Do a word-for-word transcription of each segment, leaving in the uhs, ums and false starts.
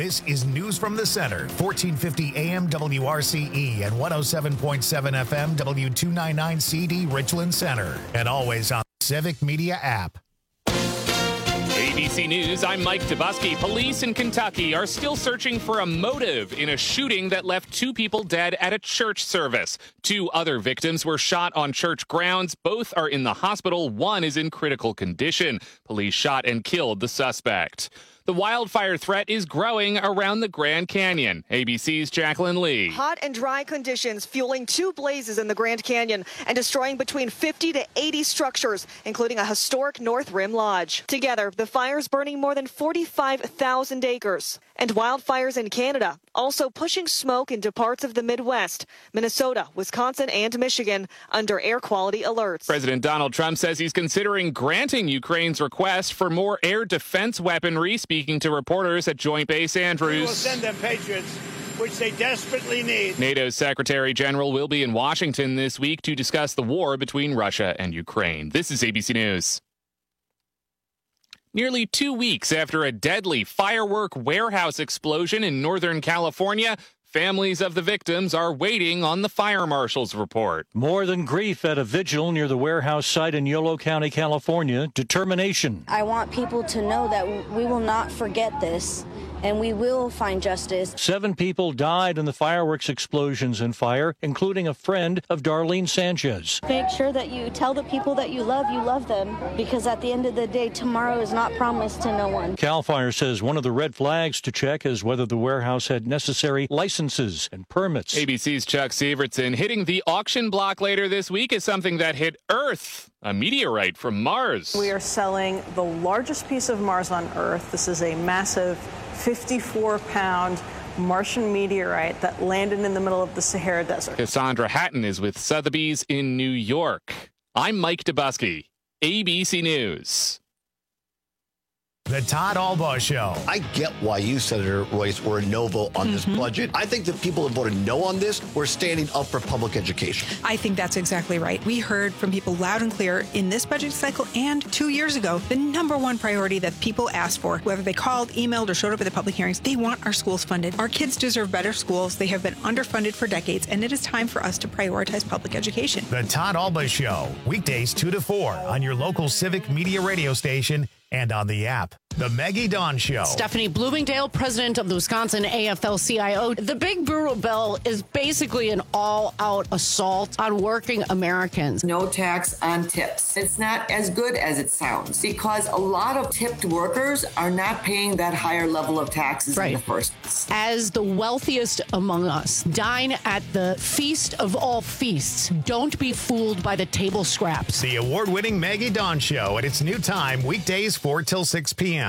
This is News from the Center, fourteen fifty A M W R C E and one oh seven point seven F M W two ninety-nine C D Richland Center. And always on the Civic Media app. A B C News, I'm Mike Dubusky. Police in Kentucky are still searching for a motive in a shooting that left two people dead at a church service. Two other victims were shot on church grounds. Both are in the hospital. One is in critical condition. Police shot and killed the suspect. The wildfire threat is growing around the Grand Canyon. A B C's Jacqueline Lee. Hot and dry conditions fueling two blazes in the Grand Canyon and destroying between fifty to eighty structures, including a historic North Rim Lodge. Together, the fires burning more than forty-five thousand acres. And wildfires in Canada, also pushing smoke into parts of the Midwest, Minnesota, Wisconsin, and Michigan under air quality alerts. President Donald Trump says he's considering granting Ukraine's request for more air defense weaponry. Speaking to reporters at Joint Base Andrews. We will send them Patriots, which they desperately need. NATO's Secretary General will be in Washington this week to discuss the war between Russia and Ukraine. This is A B C News. Nearly two weeks after a deadly firework warehouse explosion in Northern California, families of the victims are waiting on the fire marshal's report. More than grief at a vigil near the warehouse site in Yolo County, California. Determination. I want people to know that we will not forget this, and we will find justice. Seven people died in the fireworks explosions and fire, including a friend of Darlene Sanchez. Make sure that you tell the people that you love, you love them, because at the end of the day, tomorrow is not promised to no one. CAL FIRE says one of the red flags to check is whether the warehouse had necessary licenses and permits. A B C's Chuck Severson. Hitting the auction block later this week is something that hit Earth, a meteorite from Mars. We are selling the largest piece of Mars on Earth. This is a massive fifty-four pound Martian meteorite that landed in the middle of the Sahara Desert. Cassandra Hatton is with Sotheby's in New York. I'm Mike Dubusky, A B C News. The Todd Albaugh Show. I get why you, Senator Royce, were a no vote on mm-hmm. this budget. I think the people who voted no on this were standing up for public education. I think that's exactly right. We heard from people loud and clear in this budget cycle and two years ago, the number one priority that people asked for, whether they called, emailed, or showed up at the public hearings, they want our schools funded. Our kids deserve better schools. They have been underfunded for decades, and it is time for us to prioritize public education. The Todd Albaugh Show, weekdays two to four on your local Civic Media radio station and on the app. The Maggie Dawn Show. Stephanie Bloomingdale, president of the Wisconsin A F L C I O. The big brutal bill is basically an all-out assault on working Americans. No tax on tips. It's not as good as it sounds because a lot of tipped workers are not paying that higher level of taxes right. in the first place. As the wealthiest among us, dine at the feast of all feasts. Don't be fooled by the table scraps. The award-winning Maggie Dawn Show at its new time, weekdays four till six p.m.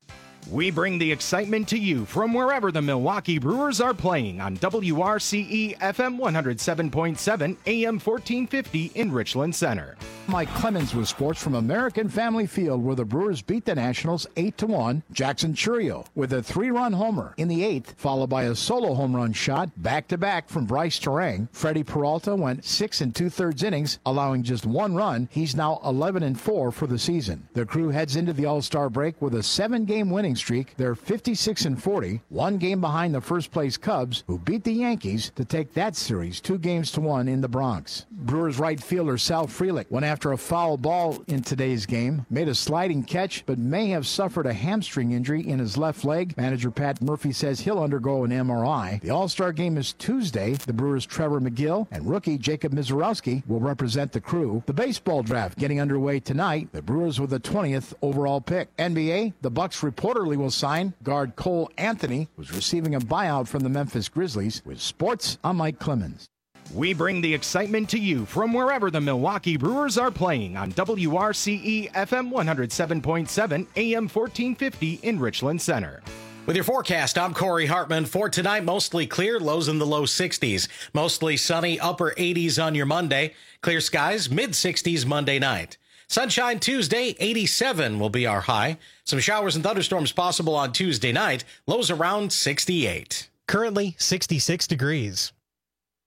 We bring the excitement to you from wherever the Milwaukee Brewers are playing on W R C E F M one oh seven point seven, A M fourteen fifty in Richland Center. Mike Clemens with sports from American Family Field, where the Brewers beat the Nationals eight to one. Jackson Churio with a three-run homer in the eighth, followed by a solo home run shot back-to-back from Bryce Terang. Freddie Peralta went six and two-thirds innings, allowing just one run. He's now eleven and four for the season. The crew heads into the All-Star break with a seven-game winning streak. They're fifty-six and forty, one game behind the first-place Cubs, who beat the Yankees to take that series two games to one in the Bronx. Brewers right fielder Sal Frelick went after a foul ball in today's game, made a sliding catch, but may have suffered a hamstring injury in his left leg. Manager Pat Murphy says he'll undergo an M R I. The All-Star game is Tuesday. The Brewers' Trevor McGill and rookie Jacob Mizorowski will represent the crew. The baseball draft getting underway tonight. The Brewers with the twentieth overall pick. N B A, the Bucks reportedly will sign guard Cole Anthony, who's receiving a buyout from the Memphis Grizzlies. With sports, I'm Mike Clemens. We bring the excitement to you from wherever the Milwaukee Brewers are playing on W R C E F M one oh seven point seven, A M fourteen fifty in Richland Center. With your forecast, I'm Corey Hartman. For tonight, mostly clear, lows in the low sixties. Mostly sunny, upper eighties on your Monday. Clear skies, mid sixties Monday night. Sunshine Tuesday, eighty-seven will be our high. Some showers and thunderstorms possible on Tuesday night. Lows around sixty-eight. Currently, sixty-six degrees.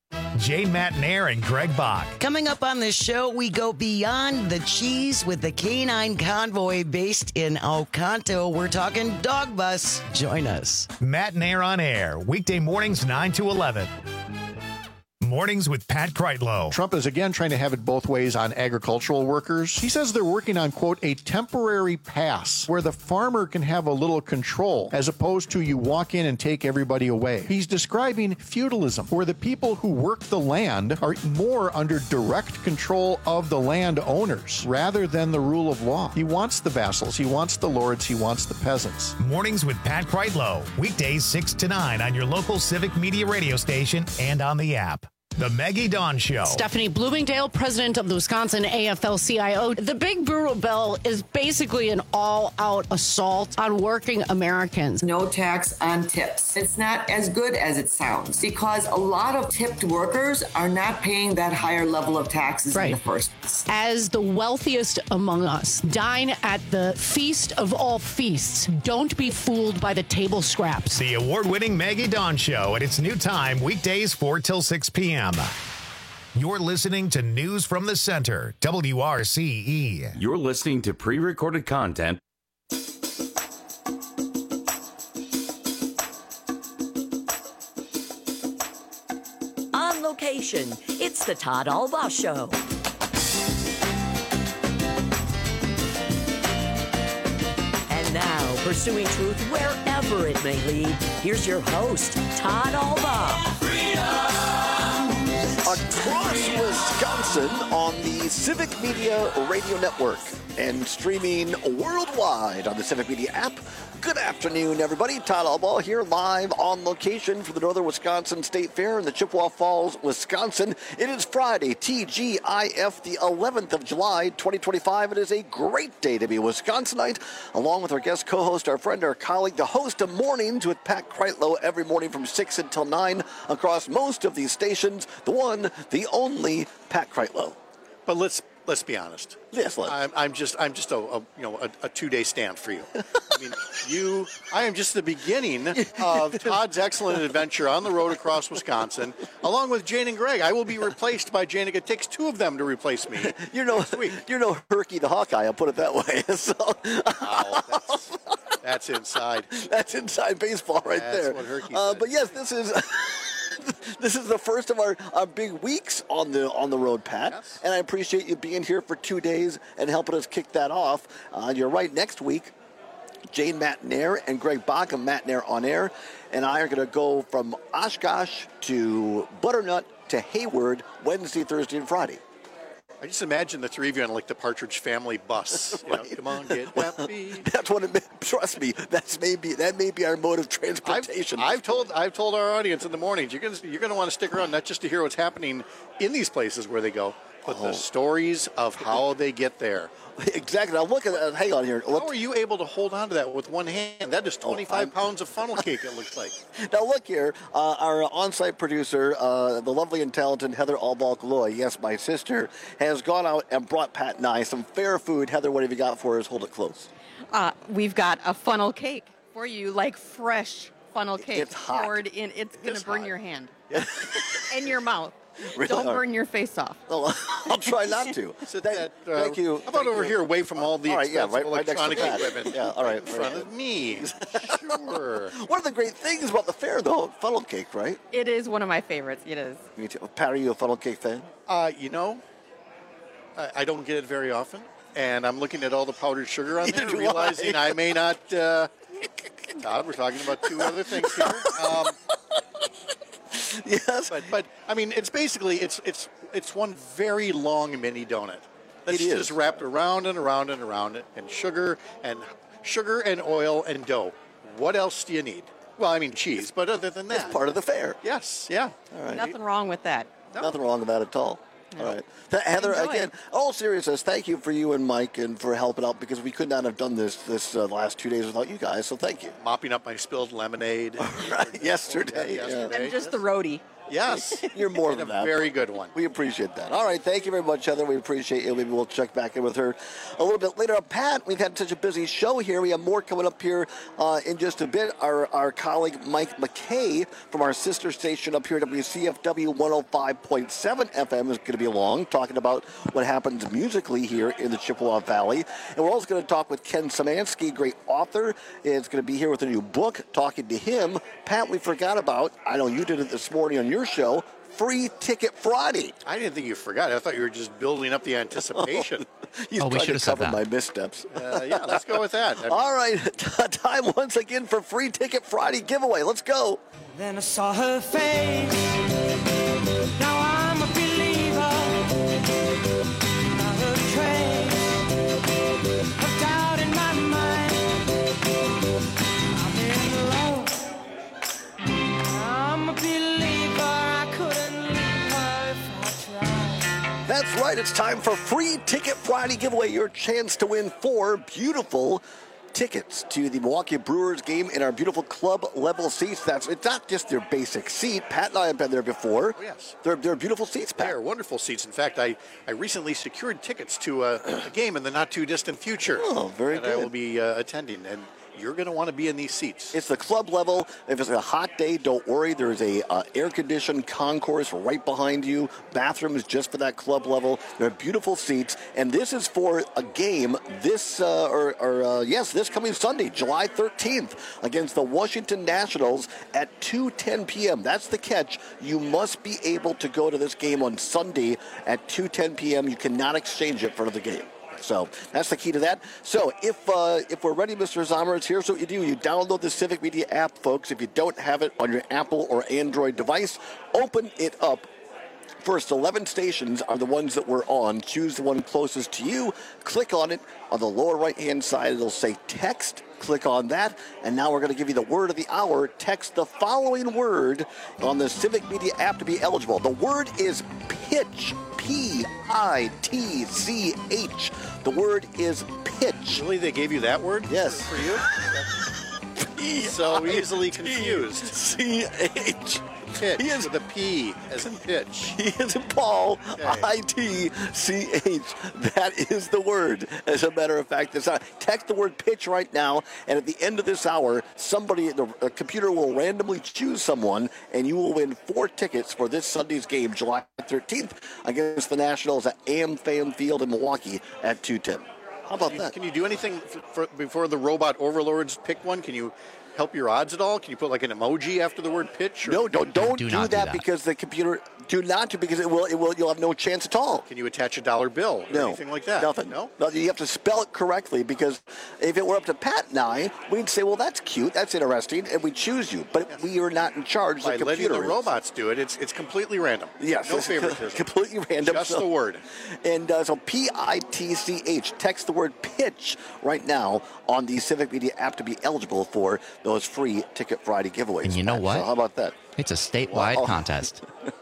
Jane Matnair and Greg Bach. Coming up on this show, we go beyond the cheese with the Canine Convoy based in Oconto. We're talking dog bus. Join us. Matnair on air, weekday mornings nine to eleven. Mornings with Pat Kreitlow. Trump is again trying to have it both ways on agricultural workers. He says they're working on, quote, a temporary pass where the farmer can have a little control as opposed to you walk in and take everybody away. He's describing feudalism, where the people who work the land are more under direct control of the land owners rather than the rule of law. He wants the vassals, he wants the lords, he wants the peasants. Mornings with Pat Kreitlow, weekdays six to nine on your local Civic Media radio station and on the app. The Maggie Dawn Show. Stephanie Bloomingdale, president of the Wisconsin A F L C I O. The Big Brutal Bill is basically an all-out assault on working Americans. No tax on tips. It's not as good as it sounds because a lot of tipped workers are not paying that higher level of taxes right. in the first place. As the wealthiest among us, dine at the feast of all feasts. Don't be fooled by the table scraps. The award-winning Maggie Dawn Show at its new time, weekdays four till six p.m. You're listening to News from the Center, W R C E. You're listening to pre-recorded content. On location, it's the Todd Albaugh Show. And now, pursuing truth wherever it may lead, here's your host, Todd Albaugh. Across Wisconsin on the Civic Media Radio Network and streaming worldwide on the Civic Media app. Good afternoon, everybody. Todd Albaugh here live on location for the Northern Wisconsin State Fair in the Chippewa Falls, Wisconsin. It is Friday, T G I F, the eleventh of July, twenty twenty-five. It is a great day to be a Wisconsinite, along with our guest co-host, our friend, our colleague, the host of Mornings with Pat Kreitlow every morning from six until nine across most of these stations. The one, the only Pat Kreitlow. But let's let's be honest. Yes, let's. I'm, I'm just I'm just a, a you know a, a two day stand for you. I mean, you. I am just the beginning of Todd's excellent adventure on the road across Wisconsin, along with Jane and Greg. I will be replaced by Jane. It takes two of them to replace me. You're no you're no Herky the Hawkeye. I'll put it that way. So. Wow, that's, that's inside. That's inside baseball right that's there. What Herky uh, said. But yes, this is. This is the first of our, our big weeks on the on the road, Pat, yes. And I appreciate you being here for two days and helping us kick that off. Uh, you're right, next week, Jane Matnair and Greg Bach of Matnair on Air and I are going to go from Oshkosh to Butternut to Hayward Wednesday, Thursday, and Friday. I just imagine the three of you on like the Partridge Family bus. You Right. know, come on, get happy. That's what it may, trust me. That's maybe that may be our mode of transportation. I've, I've told I've told our audience in the mornings you're gonna you're gonna want to stick around not just to hear what's happening in these places where they go, but Oh. the stories of how they get there. Exactly. Now look at that. Hang on here. Look. How are you able to hold on to that with one hand? That is twenty-five Oh, pounds of funnel cake. It looks like. Now look here, uh, our on-site producer, uh, the lovely and talented Heather Albaugh-Loy, yes, my sister, has gone out and brought Pat and I some fair food. Heather, what have you got for us? Hold it close. Uh, we've got a funnel cake for you, like fresh funnel cake. It's hot. Poured in. It's going to burn hot. your hand and your mouth. Really? Don't burn your face off. Oh, I'll try not to. Sit Thank, that, uh, thank you. How about Thank over you. here, away from all the All right, yeah, expensive right- right next to electronic Pat. equipment? Yeah, all right, in front right. of me. Sure. One of the great things about the fair, though, funnel cake, right? It is one of my favorites. It is. Me too. Pat, are you a funnel cake fan? Uh, you know, I, I don't get it very often, and I'm looking at all the powdered sugar on there, Neither do realizing I. I may not. Uh, Todd, we're talking about two other things here. Um, yes, but but I mean, it's basically it's it's it's one very long mini donut that's It is. just wrapped around and around and around it, and sugar and sugar and oil and dough. What else do you need? Well, I mean cheese, but other than that, It's part of the fair. yes, yeah. All right. Nothing wrong with that. Nothing wrong with that at all. All right. Th- Heather, Enjoy again, it. all seriousness, thank you for you and Mike and for helping out because we could not have done this this uh, last two days without you guys, so thank you. Mopping up my spilled lemonade. Right, yesterday. Yeah, yeah. yesterday. And just the roadie. Yes. You're more and than a that. very good one. We appreciate that. All right, thank you very much, Heather. We appreciate you. Maybe we'll check back in with her a little bit later. Pat, we've had such a busy show here. We have more coming up here uh, in just a bit. Our our colleague Mike McKay from our sister station up here at W C F W one oh five point seven F M is going to be along, talking about what happens musically here in the Chippewa Valley. And we're also going to talk with Ken Szymanski, great author. Is going to be here with a new book, talking to him. Pat, we forgot about, I know you did it this morning on your show, Free Ticket Friday. I didn't think you forgot. I thought you were just building up the anticipation. He's Oh, we trying should to have said cover that. my missteps. Uh, yeah, let's go with that. All right, time once again for Free Ticket Friday giveaway. Let's go. Then I saw her face. Now I'm a believer. Not a trace of doubt in my mind. I'm in love. I'm a believer. I couldn't leave her if I tried. That's right. It's time for Free Ticket Friday giveaway. Your chance to win four beautiful tickets to the Milwaukee Brewers game in our beautiful club level seats. That's it's not just their basic seat. Pat and I have been there before. Oh, yes. They're, they're beautiful seats, Pat. They're wonderful seats. In fact, I, I recently secured tickets to a, a game in the not-too-distant future. Oh, very that good. I will be uh, attending, and you're going to want to be in these seats. It's the club level. If it's a hot day, don't worry. There's a uh, air-conditioned concourse right behind you. Bathrooms just for that club level. They're beautiful seats. And this is for a game this, uh, or, or uh, yes, this coming Sunday, July thirteenth, against the Washington Nationals at two ten p.m. That's the catch. You must be able to go to this game on Sunday at two ten p.m. You cannot exchange it for another game. So that's the key to that. So if uh, if we're ready, Mister Zommers, here's what you do. You download the Civic Media app, folks. If you don't have it on your Apple or Android device, open it up. First eleven stations are the ones that we're on. Choose the one closest to you. Click on it. On the lower right-hand side, it'll say text. Click on that. And now we're going to give you the word of the hour. Text the following word on the Civic Media app to be eligible. The word is pitch. P I T C H. The word is pitch. Really? They gave you that word? Yes. For you? So easily confused. C H. Pitch he is with a P as in pitch. He is Paul, Okay. I T C H. That is the word. As a matter of fact, it's not. Text the word pitch right now, and at the end of this hour, somebody, the uh, computer will randomly choose someone, and you will win four tickets for this Sunday's game, July thirteenth, against the Nationals at A M Fan Field in Milwaukee at two ten. How about Can you, that? can you do anything for, for, before the robot overlords pick one? Can you help your odds at all? Can you put like an emoji after the word pitch? Or? No, don't don't Do do, not do that, that. because the computer do not do because it will it will you'll have no chance at all. Can you attach a dollar bill or No, anything like that? Nothing. No. No, you have to spell it correctly, because if it were up to Pat and I, we'd say, well, that's cute, that's interesting, and we choose you. But we are not in charge. By the letting computer the is. robots do it, it's it's completely random. Yes, No it's favoritism. completely random. Just so- the word. And uh, so P I T C H. Text the word pitch right now on the Civic Media app to be eligible for those free Ticket Friday giveaways. And you know Pat. what? So how about that? It's a statewide Wow. contest.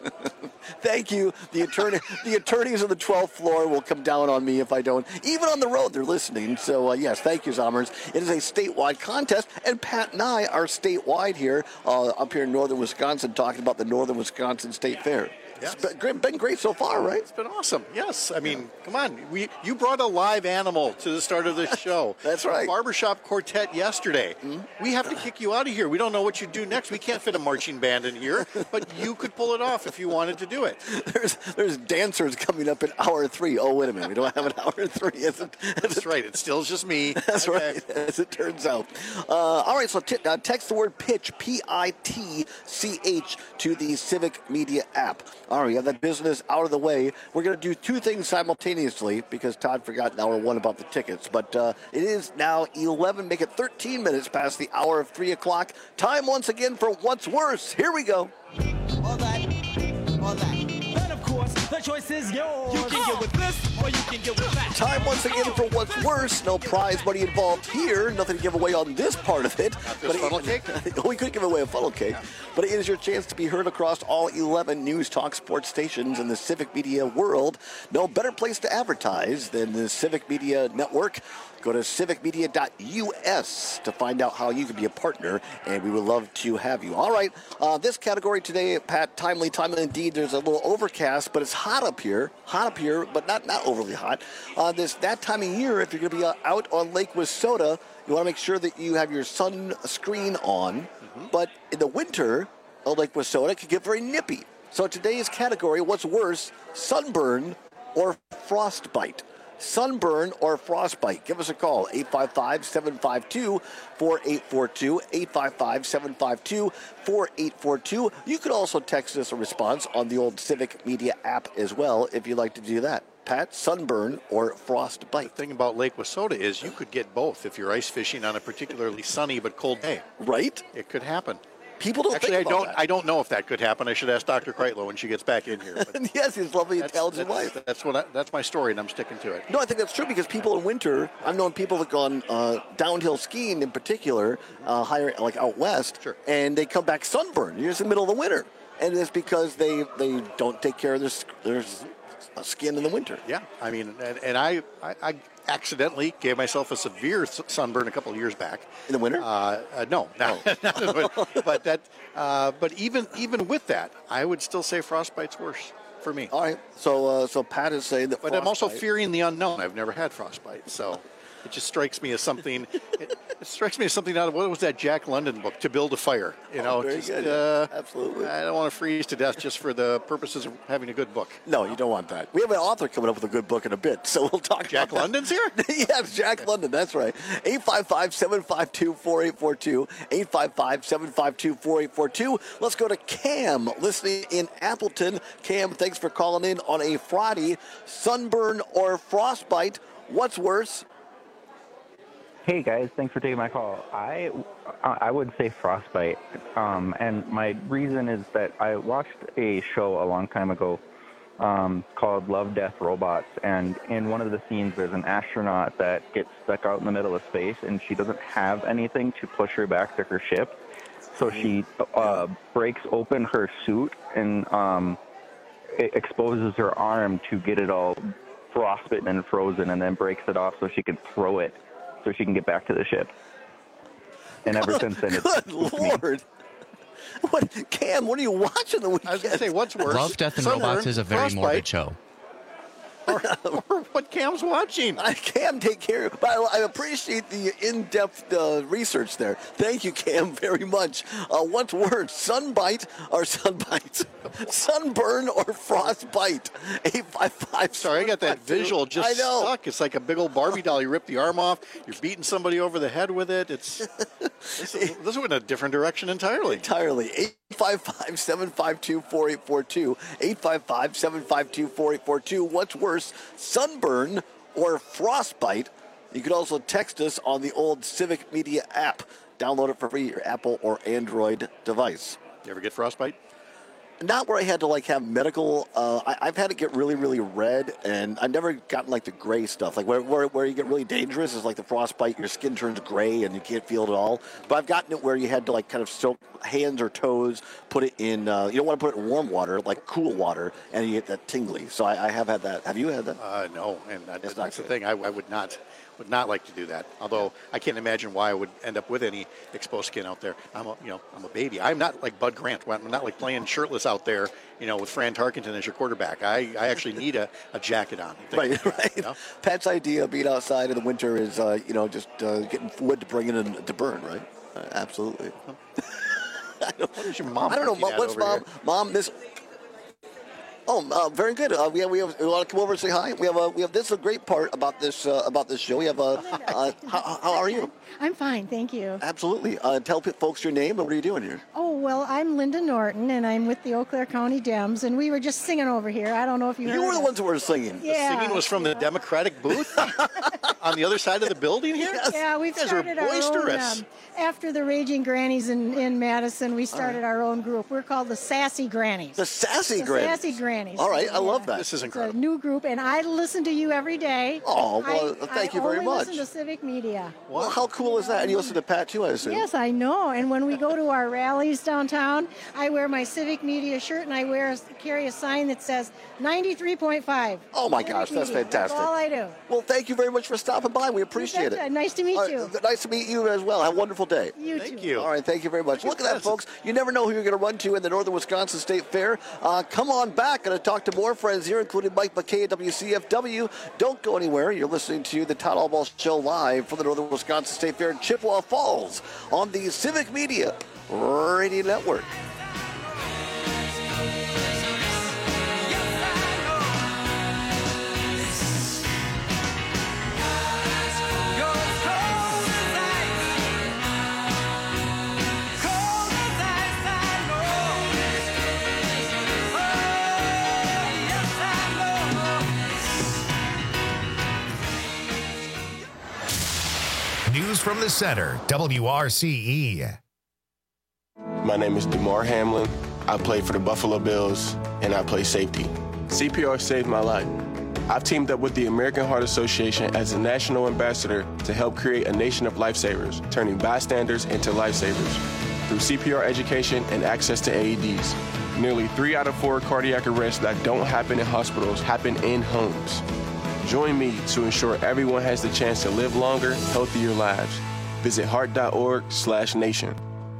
Thank you. The attorney, the attorneys on the twelfth floor will come down on me if I don't. Even on the road, they're listening. So, uh, yes, thank you, Zommers. It is a statewide contest, and Pat and I are statewide here, uh, up here in northern Wisconsin, talking about the Northern Wisconsin State Fair. Yes. It's been great, been great so far, right? It's been awesome. Yes. I mean, come on. We you brought a live animal to the start of this show. That's right. Barbershop Quartet yesterday. Mm-hmm. We have to kick you out of here. We don't know what you do next. We can't fit a marching band in here, but you could pull it off if you wanted to do it. There's there's dancers coming up in hour three. Oh, wait a minute. We don't have an hour three. Is it? That's right. It's still just me. That's Okay. right, as it turns out. Uh, all right, so t- uh, text the word pitch, P I T C H, to the Civic Media app. All right, we have that business out of the way. We're going to do two things simultaneously because Todd forgot in hour one about the tickets. But uh, it is now eleven, make it thirteen minutes past the hour of three o'clock. Time once again for What's Worse. Here we go. All that, all that. Then of course, the choice is yours. You can get with this or you can get with that. Time once again for What's Worse. No prize money involved here. Nothing to give away on this part of it. Not this funnel cake? We could give away a funnel cake. But it is your chance to be heard across all eleven News Talk sports stations in the civic media world. No better place to advertise than the Civic Media Network. Go to civic media dot U S to find out how you can be a partner, and we would love to have you. All right, uh, this category today, Pat, timely, timely indeed. There's a little overcast, but it's hot up here. Hot up here, but not, not overly hot. Uh, this that time of year, if you're going to be uh, out on Lake Wissota, you want to make sure that you have your sunscreen on. Mm-hmm. But in the winter, uh, Lake Wissota, it can get very nippy. So today's category, what's worse, sunburn or frostbite? Sunburn or frostbite. Give us a call, eight five five, seven five two, four eight four two, eight five five, seven five two, four eight four two. You could also text us a response on the old Civic Media app as well if you'd like to do that. Pat, sunburn or frostbite? The thing about Lake Wissota is you could get both if you're ice fishing on a particularly sunny but cold day. Right? It could happen. People don't Actually, think I about don't. that. I don't know if that could happen. I should ask Doctor Kreitlow when she gets back in here. But yes, his lovely, that's, intelligent that's, wife. That's what. I, that's my story, and I'm sticking to it. No, I think that's true because people in winter, I've known people that gone uh, downhill skiing in particular, uh, higher like out west, sure. and they come back sunburned. You're just in the middle of the winter, and it's because they they don't take care of their their skin in the winter. Yeah, I mean, and, and I, I I accidentally gave myself a severe sunburn a couple of years back. In the winter? Uh, uh, no, no, not in the winter. But that. Uh, but even even with that, I would still say frostbite's worse for me. All right. So uh, so Pat is saying that. But frostbite, I'm also fearing the unknown. I've never had frostbite, so it just strikes me as something. it, it strikes me as something out of what was that Jack London book, To Build a Fire? You know, oh, very just, good. Uh, Absolutely. I don't want to freeze to death just for the purposes of having a good book. No, you don't want that. We have an author coming up with a good book in a bit, so we'll talk. Jack about London's here? Yes, Jack London. That's right. eight five five, seven five two, four eight four two. eight five five, seven five two, four eight four two. Let's go to Cam, listening in Appleton. Cam, thanks for calling in on a Friday. Sunburn or frostbite? What's worse? Hey guys, thanks for taking my call. I I would say frostbite, um, and my reason is that I watched a show a long time ago um, called Love, Death, Robots, and in one of the scenes there's an astronaut that gets stuck out in the middle of space, and she doesn't have anything to push her back to her ship, so she uh, breaks open her suit and um, it exposes her arm to get it all frostbitten and frozen, and then breaks it off so she can throw it so she can get back to the ship. And ever since then, it's Good Lord. What, Cam, what are you watching the weekend? I was going to say, what's worse? Love, Death, and Sunburn, Robots is a very frostbite, morbid show. Or, or what Cam's watching. I can take care of, but I, I appreciate the in-depth uh, research there. Thank you, Cam, very much. Uh, what's worse, sunbite or sunbite? Sunburn or frostbite? eight five five. Sorry, I got that visual just I know. stuck. It's like a big old Barbie doll. You rip the arm off. You're beating somebody over the head with it. It's this, is, this went in a different direction entirely. Entirely. eight five five, seven five two, four eight four two. eight five five, seven five two, four eight four two. What's worse, sunburn or frostbite? You could also text us on the old Civic Media app. Download it for free, your Apple or Android device. You ever get frostbite? Not where I had to like have medical. Uh, I, I've had it get really, really red, and I've never gotten like the gray stuff. Like where, where where you get really dangerous is like the frostbite. Your skin turns gray and you can't feel it at all. But I've gotten it where you had to like kind of soak hands or toes, put it in. Uh, you don't want to put it in warm water, like cool water, and you get that tingly. So I, I have had that. Have you had that? Uh, no, and that, It's that's not the good. thing. I, I would not would not like to do that. Although I can't imagine why I would end up with any exposed skin out there. I'm a you know I'm a baby. I'm not like Bud Grant. I'm not like playing shirtless out there. You know, with Fran Tarkenton as your quarterback. I, I actually need a, a jacket on. Right, right. You know? Pat's idea of being outside in the winter is, uh, you know, just uh, getting wood to bring in and to burn, right? Uh, absolutely. I don't, what is your mom? I don't know. looking at What's over mom? here? Mom, this. Oh, uh, very good. Uh, we have, we have. We want to come over and say hi. We have. A, we have. This is a great part about this uh, about this show. We have. A, uh, how, how are you? I'm fine, thank you. Absolutely. Uh, tell p- folks your name and what are you doing here? Oh, well, I'm Linda Norton, and I'm with the Eau Claire County Dems, and we were just singing over here. I don't know if you heard You were the it. ones who were singing. Yeah. The singing was from the Democratic booth on the other side of the building here? Yeah, we've You guys were started our own, boisterous. um, after the Raging Grannies in, in Madison, we started our own group. We're called the Sassy Grannies. The Sassy The Grannies. Sassy Grannies. All right, I love Yeah. that. This is It's incredible. a new group, and I listen to you every day. Oh, well, I, thank I you very only much. listen to Civic Media. Well, how cool is that? And you listen to Pat, too, I assume. Yes, I know. And when we go to our rallies downtown, I wear my Civic Media shirt, and I wear a, carry a sign that says ninety-three point five. Oh, my Civic gosh, that's Media. fantastic. That's all I do. Well, thank you very much for stopping by. We appreciate betcha. it. Nice to meet Uh, you. Nice to meet you as well. Have a wonderful day. You Thank too. you. All right, thank you very much. Look at that, folks. You never know who you're going to run to in the Northern Wisconsin State Fair. Uh, come on back. Going to talk to more friends here, including Mike McKay at W C F W. Don't go anywhere. You're listening to the Todd Allball Show live from the Northern Wisconsin State Fair in Chippewa Falls on the Civic Media Radio Network. News from the center, W R C E. My name is DeMar Hamlin. I play for the Buffalo Bills, and I play safety. C P R saved my life. I've teamed up with the American Heart Association as a national ambassador to help create a nation of lifesavers, turning bystanders into lifesavers. Through C P R education and access to A E Ds, nearly three out of four cardiac arrests that don't happen in hospitals happen in homes. Join me to ensure everyone has the chance to live longer, healthier lives. Visit heart.org slash nation.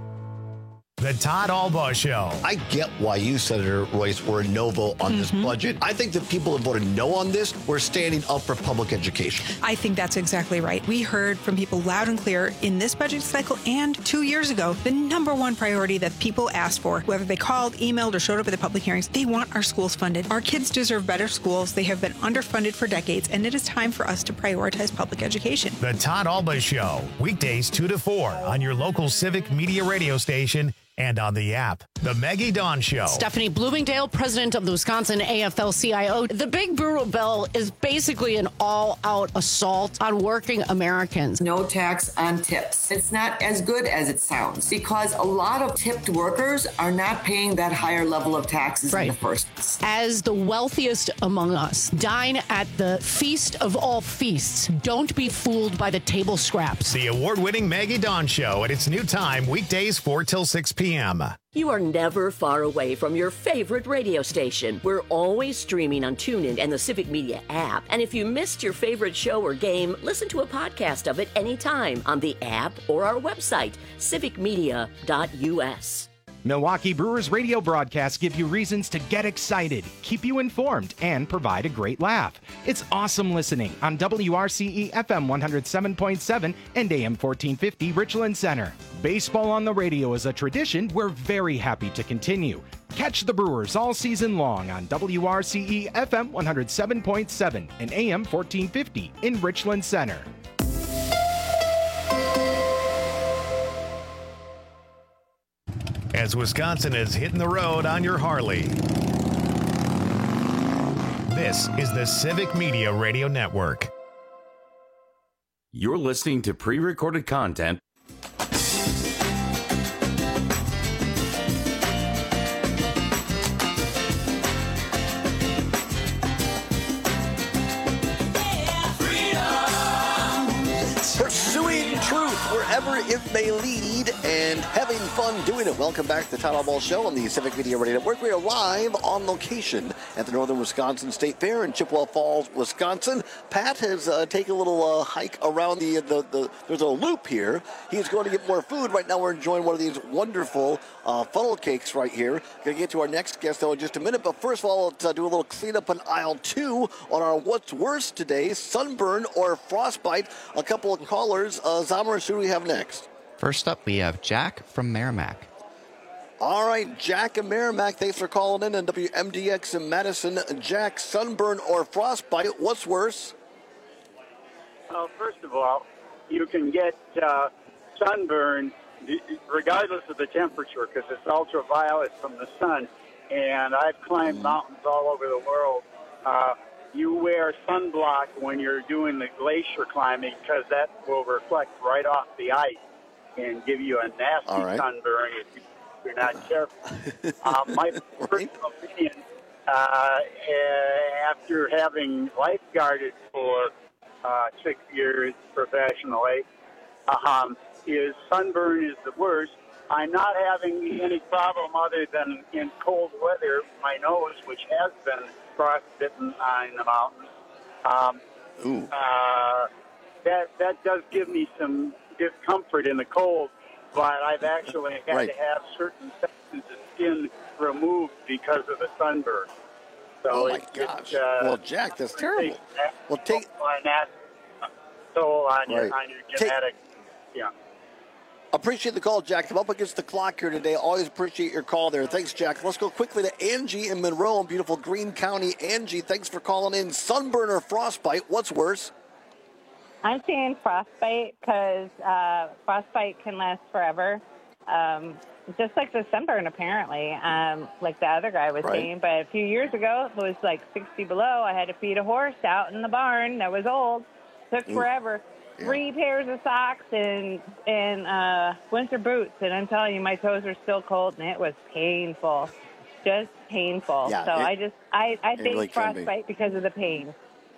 The Todd Allball Show. I get why you, Senator Royce, were a no vote on this budget. I think the people that voted no on this were standing up for public education. I think that's exactly right. We heard from people loud and clear in this budget cycle and two years ago, the number one priority that people asked for, whether they called, emailed, or showed up at the public hearings, they want our schools funded. Our kids deserve better schools. They have been underfunded for decades, and it is time for us to prioritize public education. The Todd Allball Show, weekdays two to four on your local Civic Media radio station and on the app. The Maggie Dawn Show. Stephanie Bloomingdale, president of the Wisconsin A F L C I O. The Big Brutal Bill is basically an all-out assault on working Americans. No tax on tips. It's not as good as it sounds because a lot of tipped workers are not paying that higher level of taxes Right. in the first place. As the wealthiest among us, dine at the feast of all feasts. Don't be fooled by the table scraps. The award-winning Maggie Dawn Show at its new time, weekdays four till six p.m. You are never far away from your favorite radio station. We're always streaming on TuneIn and the Civic Media app. And if you missed your favorite show or game, listen to a podcast of it anytime on the app or our website, civic media dot u s. Milwaukee Brewers radio broadcasts give you reasons to get excited, keep you informed, and provide a great laugh. It's awesome listening on W R C E F M one oh seven point seven and A M fourteen fifty Richland Center. Baseball on the radio is a tradition we're very happy to continue. Catch the Brewers all season long on W R C E F M one oh seven point seven and A M fourteen fifty in Richland Center. As Wisconsin is hitting the road on your Harley. This is the Civic Media Radio Network. You're listening to pre-recorded content. Pursuing truth wherever it may lead and having fun doing it. Welcome back to the Todd Allball Show on the Civic Media Radio Network. We are live on location at the Northern Wisconsin State Fair in Chippewa Falls, Wisconsin. Pat has uh, taken a little uh, hike around the, the, the, there's a loop here. He's going to get more food. Right now we're enjoying one of these wonderful uh, funnel cakes right here. Going to get to our next guest, though, in just a minute. But first of all, let's uh, do a little cleanup on aisle two on our What's Worse today, sunburn or frostbite. A couple of callers. Uh, Zamarish, who do we have next? First up, we have Jack from Merrimack. All right, Jack and Merrimack, thanks for calling in on W M D X in Madison. Jack, sunburn or frostbite, what's worse? Well, first of all, you can get uh, sunburn regardless of the temperature, because it's ultraviolet from the sun. And I've climbed mountains all over the world. Uh, you wear sunblock when you're doing the glacier climbing because that will reflect right off the ice and give you a nasty All right. sunburn if you're not careful. uh, my personal opinion, uh, after having lifeguarded for uh, six years professionally, um, is sunburn is the worst. I'm not having any problem other than in cold weather, my nose, which has been frostbitten in the mountains. Um, Ooh. Uh, that that does give me some discomfort in the cold, but I've actually had Right. to have certain sections of skin removed because of the sunburn. So Oh, my it, gosh. It, uh, Well, Jack, that's terrible. Well, take on that, so on your Right. on your Take- genetic, yeah. Appreciate the call, Jack. I'm up against the clock here today. Always appreciate your call there. Thanks, Jack. Let's go quickly to Angie in Monroe in beautiful Greene County. Angie, thanks for calling in. Sunburn or frostbite, what's worse? I'm saying frostbite because uh, frostbite can last forever, um, just like the sunburn apparently, um, like the other guy was Right. saying. But a few years ago, it was like sixty below. I had to feed a horse out in the barn that was old. Took Ooh. forever. Three pairs of socks and and uh, winter boots, and I'm telling you, my toes are still cold, and it was painful, just painful. Yeah, so it- I just I I it think really can be. frostbite because of the pain.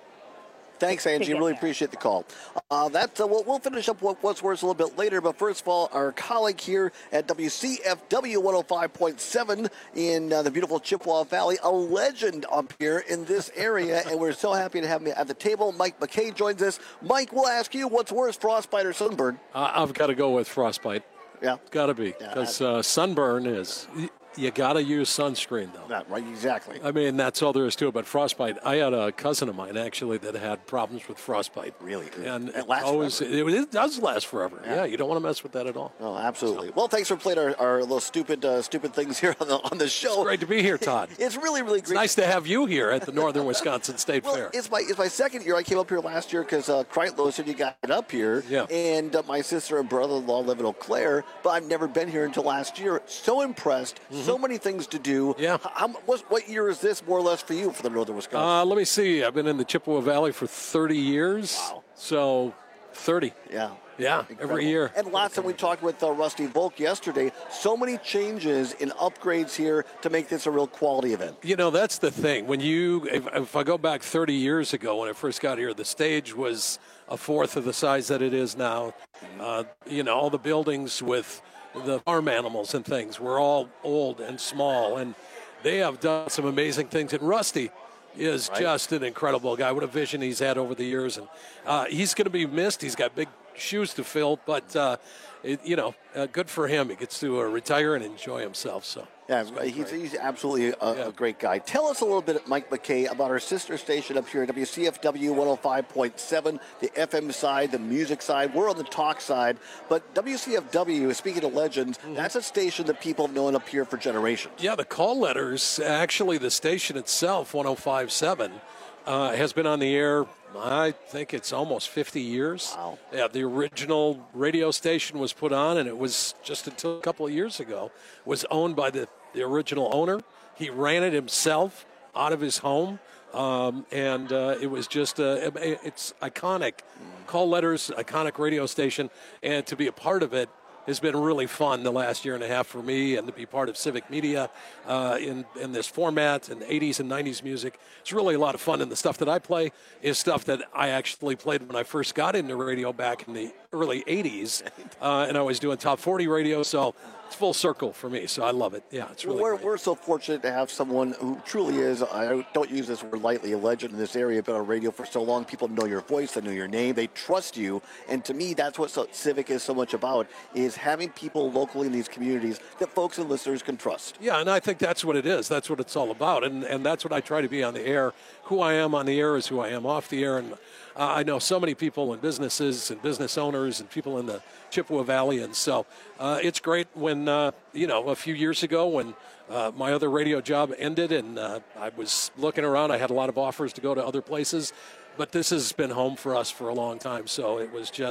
Thanks, Angie. get Really there. appreciate the call. Uh, that's uh, we'll, we'll finish up what, what's worse a little bit later. But first of all, our colleague here at W C F W one oh five point seven in uh, the beautiful Chippewa Valley, a legend up here in this area, and we're so happy to have him at the table. Mike McKay joins us. Mike, we'll ask you, what's worse, frostbite or sunburn? Uh, I've got to go with frostbite. Yeah, got to be because uh, sunburn is y- you got to use sunscreen though. Not right, exactly. I mean, that's all there is to it. But frostbite, I had a cousin of mine actually that had problems with frostbite. Really? And It lasts always, it, it does last forever. Yeah. Yeah. You don't want to mess with that at all. Oh, absolutely. Well, thanks for playing our, our little stupid uh, stupid things here on the on the show. It's great to be here, Todd. It's really, really It's great. nice to have you here at the Northern Wisconsin State Well, Fair. it's my it's my second year. I came up here last year because uh, Kreitlow said you got up here. Yeah. And uh, my sister and brother-in-law live in Eau Claire, but I've never been here until last year. So impressed. So many things to do. Yeah. How, what, what year is this more or less for you for the Northern Wisconsin? Uh, let me see. I've been in the Chippewa Valley for thirty years. Wow. So thirty. Yeah. Yeah, Incredible. every year. And last time we talked with uh, Rusty Volk yesterday, so many changes and upgrades here to make this a real quality event. You know, that's the thing. When you, if, if I go back thirty years ago when I first got here, the stage was a fourth of the size that it is now. Uh, you know, all the buildings with the farm animals and things were all old and small, and they have done some amazing things. And Rusty is Right. just an incredible guy. What a vision he's had over the years, and uh, he's going to be missed. He's got big shoes to fill, but uh, it, you know, uh, good for him. He gets to uh, retire and enjoy himself. So. Yeah, he's, he's absolutely a, a great guy. Tell us a little bit, Mike McKay, about our sister station up here at W C F W one oh five point seven, the F M side, the music side. We're on the talk side. But W C F W, speaking of legends, that's a station that people have known up here for generations. Yeah, the call letters, actually the station itself, one oh five point seven, uh, has been on the air, I think it's almost fifty years. Wow. Yeah, the original radio station was put on, and it was just until a couple of years ago, was owned by the, the original owner. He ran it himself out of his home, um, and uh, it was just, uh, it's iconic. Call letters, iconic radio station, and to be a part of it has been really fun the last year and a half for me, and to be part of Civic Media uh, in, in this format and eighties and nineties music. It's really a lot of fun, and the stuff that I play is stuff that I actually played when I first got into radio back in the early eighties, uh, and I was doing top forty radio, so it's full circle for me, so I love it. Yeah, it's really we're, great. we're so fortunate to have someone who truly is, I don't use this word lightly, a legend in this area, been on radio for so long. People know your voice, they know your name, they trust you. And to me, that's what so, Civic is so much about, is having people locally in these communities that folks and listeners can trust. Yeah, and I think that's what it is. That's what it's all about, and and that's what I try to be on the air. Who I am on the air is who I am off the air, and uh, I know so many people and businesses and business owners and people in the Chippewa Valley, and so uh, it's great when, uh, you know, a few years ago when uh, my other radio job ended and uh, I was looking around, I had a lot of offers to go to other places, but this has been home for us for a long time, so it was just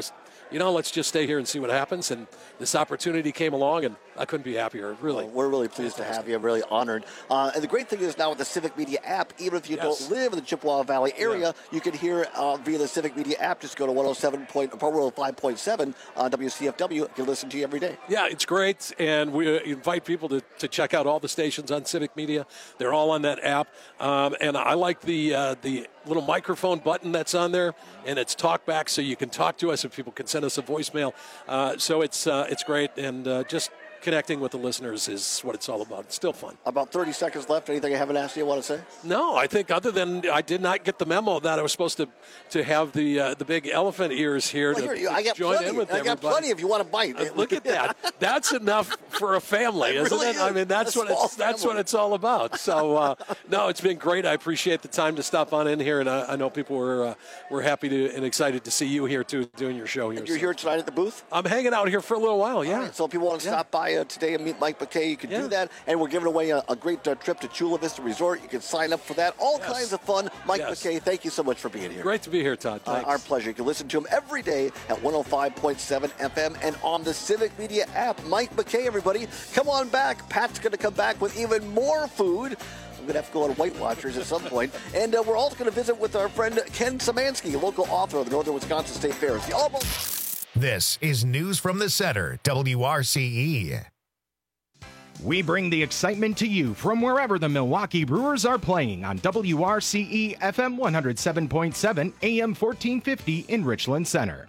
you know, let's just stay here and see what happens. And this opportunity came along, and I couldn't be happier. Really, well, we're really pleased fantastic. to have you. I'm really honored. Uh, and the great thing is now with the Civic Media app, even if you yes. don't live in the Chippewa Valley area, yeah. you can hear uh, via the Civic Media app. Just go to one oh seven point one oh five point seven uh, W C F W. You can listen to you every day. Yeah, it's great, and we invite people to, to check out all the stations on Civic Media. They're all on that app, um, and I like the uh, the little microphone button that's on there, and it's talk back, so you can talk to us, and people can send us a voicemail. Uh, so it's uh, it's great, and uh, just connecting with the listeners is what it's all about. It's still fun. About thirty seconds left. Anything I haven't asked you, you want to say? No, I think other than I did not get the memo that I was supposed to to have the uh, the big elephant ears here well, to, here, I to got join plenty. in with I everybody. got plenty if you want to bite. Uh, look at that. That's enough for a family, it isn't really it? Is. I mean, that's a what it's family. that's what it's all about. So, uh, no, it's been great. I appreciate the time to stop on in here, and I, I know people were uh, were happy to and excited to see you here too, doing your show here. And you're so. here tonight at the booth? I'm hanging out here for a little while. Yeah. Right, so if people want to yeah. stop by uh, today and meet Mike McKay, you can yeah. do that. And we're giving away a, a great uh, trip to Chula Vista Resort. You can sign up for that. All yes. kinds of fun. Mike yes. McKay, thank you so much for being here. Great to be here, Todd. Uh, our pleasure. You can listen to him every day at one oh five point seven F M and on the Civic Media app. Mike McKay, everybody, come on back. Pat's going to come back with even more food. I'm going to have to go on Weight Watchers at some point. And uh, we're also going to visit with our friend Ken Szymanski, a local author of the Northern Wisconsin State Fair. It's the All About- This is News from the Center, W R C E. We bring the excitement to you from wherever the Milwaukee Brewers are playing on W R C E F M one oh seven point seven, A M fourteen fifty in Richland Center.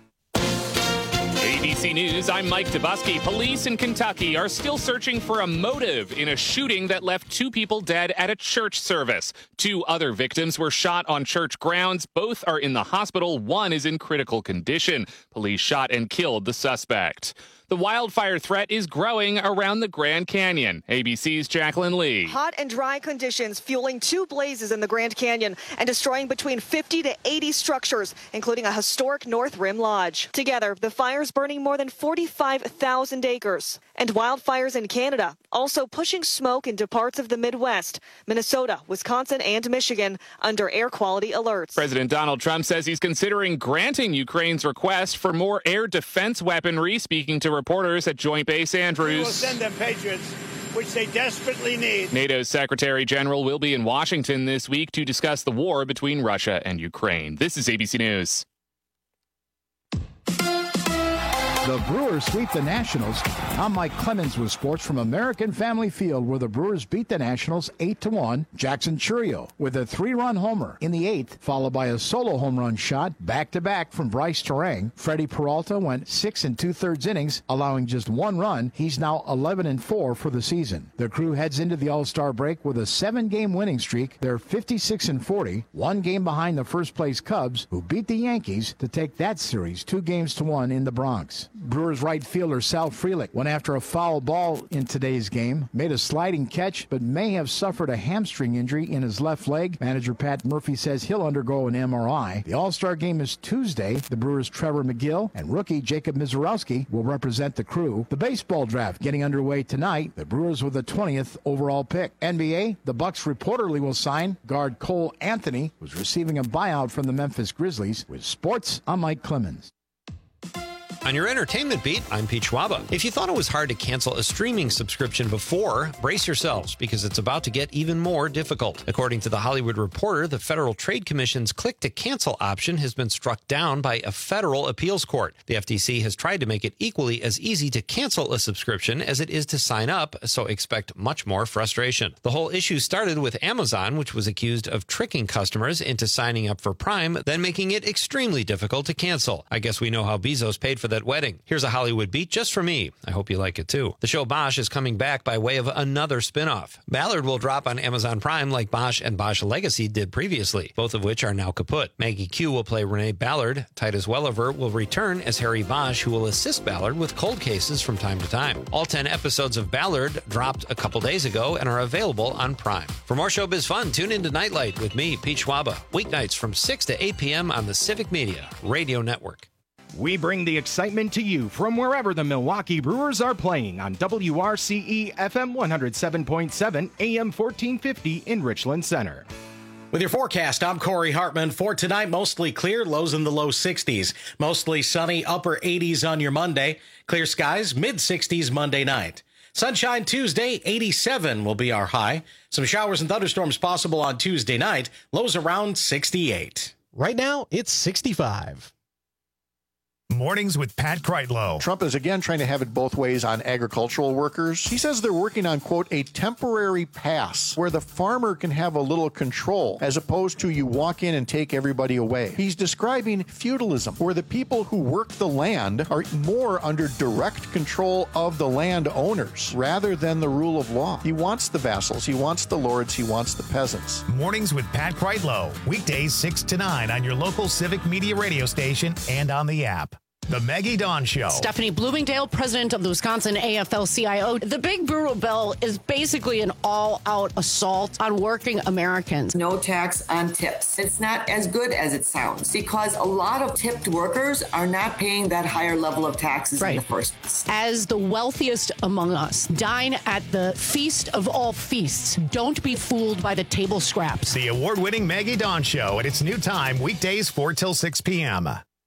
A B C News, I'm Mike Dubusky. Police in Kentucky are still searching for a motive in a shooting that left two people dead at a church service. Two other victims were shot on church grounds. Both are in the hospital. One is in critical condition. Police shot and killed the suspect. The wildfire threat is growing around the Grand Canyon. A B C's Jacqueline Lee. Hot and dry conditions fueling two blazes in the Grand Canyon and destroying between fifty to eighty structures, including a historic North Rim Lodge. Together, the fires burning more than forty-five thousand acres. And wildfires in Canada, also pushing smoke into parts of the Midwest, Minnesota, Wisconsin, and Michigan under air quality alerts. President Donald Trump says he's considering granting Ukraine's request for more air defense weaponry, speaking to reporters at Joint Base Andrews. We will send them Patriots, which they desperately need. NATO's Secretary General will be in Washington this week to discuss the war between Russia and Ukraine. This is A B C News. The Brewers sweep the Nationals. I'm Mike Clemens with sports from American Family Field, where the Brewers beat the Nationals eight to one. Jackson Churio with a three-run homer in the eighth, followed by a solo home run shot back-to-back from Bryce Terang. Freddie Peralta went six and two-thirds innings, allowing just one run. He's now eleven and four for the season. The Crew heads into the All-Star break with a seven-game winning streak. They're fifty-six and forty, one game behind the first-place Cubs, who beat the Yankees to take that series two games to one in the Bronx. Brewers right fielder Sal Frelick went after a foul ball in today's game, made a sliding catch, but may have suffered a hamstring injury in his left leg. Manager Pat Murphy says he'll undergo an M R I. The All-Star game is Tuesday. The Brewers' Trevor McGill and rookie Jacob Mizorowski will represent the Crew. The baseball draft getting underway tonight. The Brewers with the twentieth overall pick. N B A, the Bucks reportedly will sign guard Cole Anthony, who's receiving a buyout from the Memphis Grizzlies. With sports, I'm Mike Clemens. On your entertainment beat, I'm Pete Schwaba. If you thought it was hard to cancel a streaming subscription before, brace yourselves because it's about to get even more difficult. According to The Hollywood Reporter, the Federal Trade Commission's click-to-cancel option has been struck down by a federal appeals court. The F T C has tried to make it equally as easy to cancel a subscription as it is to sign up, so expect much more frustration. The whole issue started with Amazon, which was accused of tricking customers into signing up for Prime, then making it extremely difficult to cancel. I guess we know how Bezos paid for that wedding. Here's a Hollywood beat just for me. I hope you like it too. The show Bosch is coming back by way of another spinoff. Ballard will drop on Amazon Prime like Bosch and Bosch Legacy did previously, both of which are now kaput. Maggie Q will play Renee Ballard. Titus Welliver will return as Harry Bosch, who will assist Ballard with cold cases from time to time. All ten episodes of Ballard dropped a couple days ago and are available on Prime. For more showbiz fun, tune into Nightlight with me, Pete Schwaba, weeknights from six to eight p.m. on the Civic Media Radio Network. We bring the excitement to you from wherever the Milwaukee Brewers are playing on W R C E F M one oh seven point seven, A M fourteen fifty in Richland Center. With your forecast, I'm Corey Hartman. For tonight, mostly clear, lows in the low sixties. Mostly sunny, upper eighties on your Monday. Clear skies, mid sixties Monday night. Sunshine Tuesday, eighty-seven will be our high. Some showers and thunderstorms possible on Tuesday night. Lows around sixty-eight. Right now, it's sixty-five. Mornings with Pat Kreitlow. Trump is again trying to have it both ways on agricultural workers. He says they're working on, quote, a temporary pass where the farmer can have a little control as opposed to you walk in and take everybody away. He's describing feudalism, where the people who work the land are more under direct control of the landowners rather than the rule of law. He wants the vassals, he wants the lords, he wants the peasants. Mornings with Pat Kreitlow. Weekdays six to nine on your local Civic Media radio station and on the app. The Maggie Dawn Show. Stephanie Bloomingdale, president of the Wisconsin A F L C I O. The Big Brutal Bill is basically an all-out assault on working Americans. No tax on tips. It's not as good as it sounds because a lot of tipped workers are not paying that higher level of taxes right. in the first place. As the wealthiest among us, dine at the feast of all feasts. Don't be fooled by the table scraps. The award-winning Maggie Dawn Show at its new time, weekdays four till six p.m.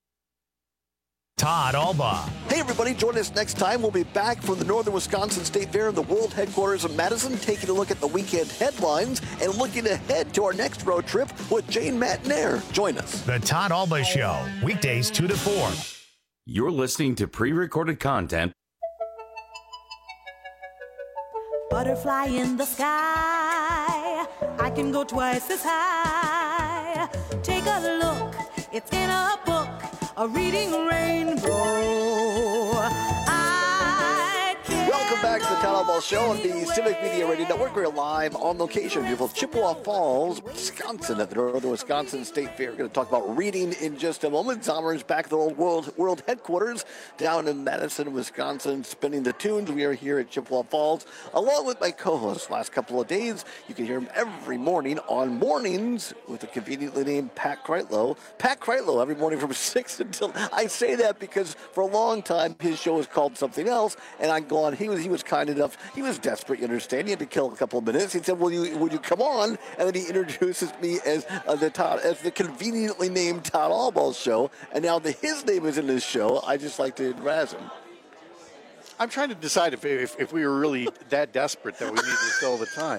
Todd Alba. Hey, everybody, join us next time. We'll be back from the Northern Wisconsin State Fair in the world headquarters of Madison, taking a look at the weekend headlines and looking ahead to our next road trip with Jane Matnair. Join us. The Todd Alba Show, weekdays two to four. You're listening to pre-recorded content. Butterfly in the sky, I can go twice as high. Take a look, it's in a book. A reading rainbow. I Welcome back to the Todd Alba Show on the Civic Media Radio Network. We're live on location, beautiful Chippewa Falls, Wisconsin, at the Northern Wisconsin State Fair. We're going to talk about reading in just a moment. Zomer's back at the old world, world headquarters down in Madison, Wisconsin, spinning the tunes. We are here at Chippewa Falls, along with my co-host. Last couple of days, you can hear him every morning on Mornings with the conveniently named Pat Kreitlow. Pat Kreitlow every morning from six until. I say that because for a long time his show was called something else, and I go on. He was he was kind enough. He was desperate. You understand? He had to kill a couple of minutes. He said, "Will you would you come on?" And then he introduces me as uh, the Todd, as the conveniently named Todd Alba Show. And now that his name is in this show, I just like to razz him. I'm trying to decide if, if if we were really that desperate that we need to fill the time.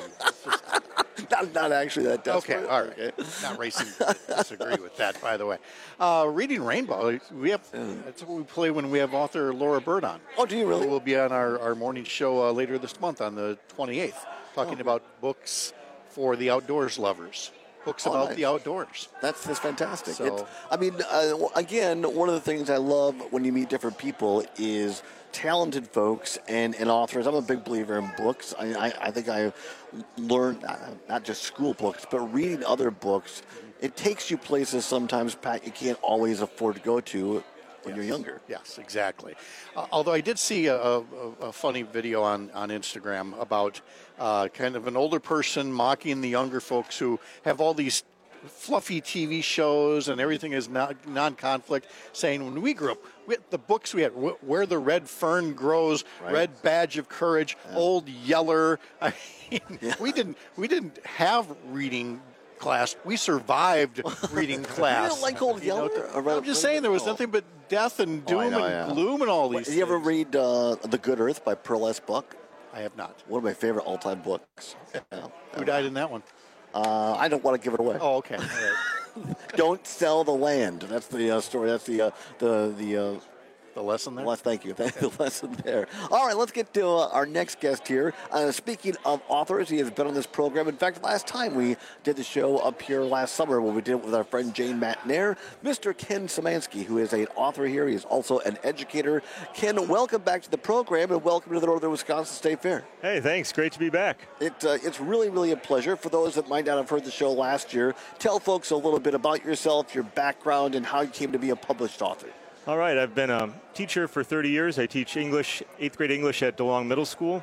not, not actually that desperate. Okay, all right. Okay. Not racing to disagree with that, by the way. Uh, Reading Rainbow, we have that's what we play when we have author Laura Bird on. Oh, do you really? We'll be on our, our morning show uh, later this month on the twenty-eighth, talking oh. about books for the outdoors lovers. Books oh, about nice. the outdoors. That's, that's fantastic. So, it, I mean, uh, again, one of the things I love when you meet different people is talented folks and, and authors. I'm a big believer in books. I, I, I think I learned uh, not just school books, but reading other books. It takes you places sometimes, Pat, you can't always afford to go to when yes. you're younger. Yes, exactly. Uh, although I did see a, a, a funny video on, on Instagram about uh, kind of an older person mocking the younger folks who have all these fluffy T V shows and everything is non- non-conflict, saying when we grew up, we had the books we had, Where the Red Fern Grows, right. Red Badge of Courage, yeah. Old Yeller. I mean, yeah. we didn't we didn't have reading class. We survived reading class. You don't like Old Yeller? You know, I'm just saying there was nothing but death and doom oh, know, and yeah. gloom and all these Did you ever read uh, The Good Earth by Pearl S. Buck? I have not. One of my favorite all-time books. Yeah. Who died in that one? Uh, I don't want to give it away. Oh, okay. All right. Don't sell the land. That's the uh, story. That's the uh, the the. Uh, The lesson there? Well, thank you. Thank the lesson there. All right, let's get to uh, our next guest here. Uh, speaking of authors, he has been on this program. In fact, last time we did the show up here last summer when we did it with our friend Jane Matnair, Mister Ken Szymanski, who is an author here. He is also an educator. Ken, welcome back to the program and welcome to the Northern Wisconsin State Fair. Hey, thanks. Great to be back. It, uh, it's really, really a pleasure. For those that might not have heard the show last year, tell folks a little bit about yourself, your background, and how you came to be a published author. All right, I've been a teacher for thirty years. I teach English, eighth grade English at DeLong Middle School.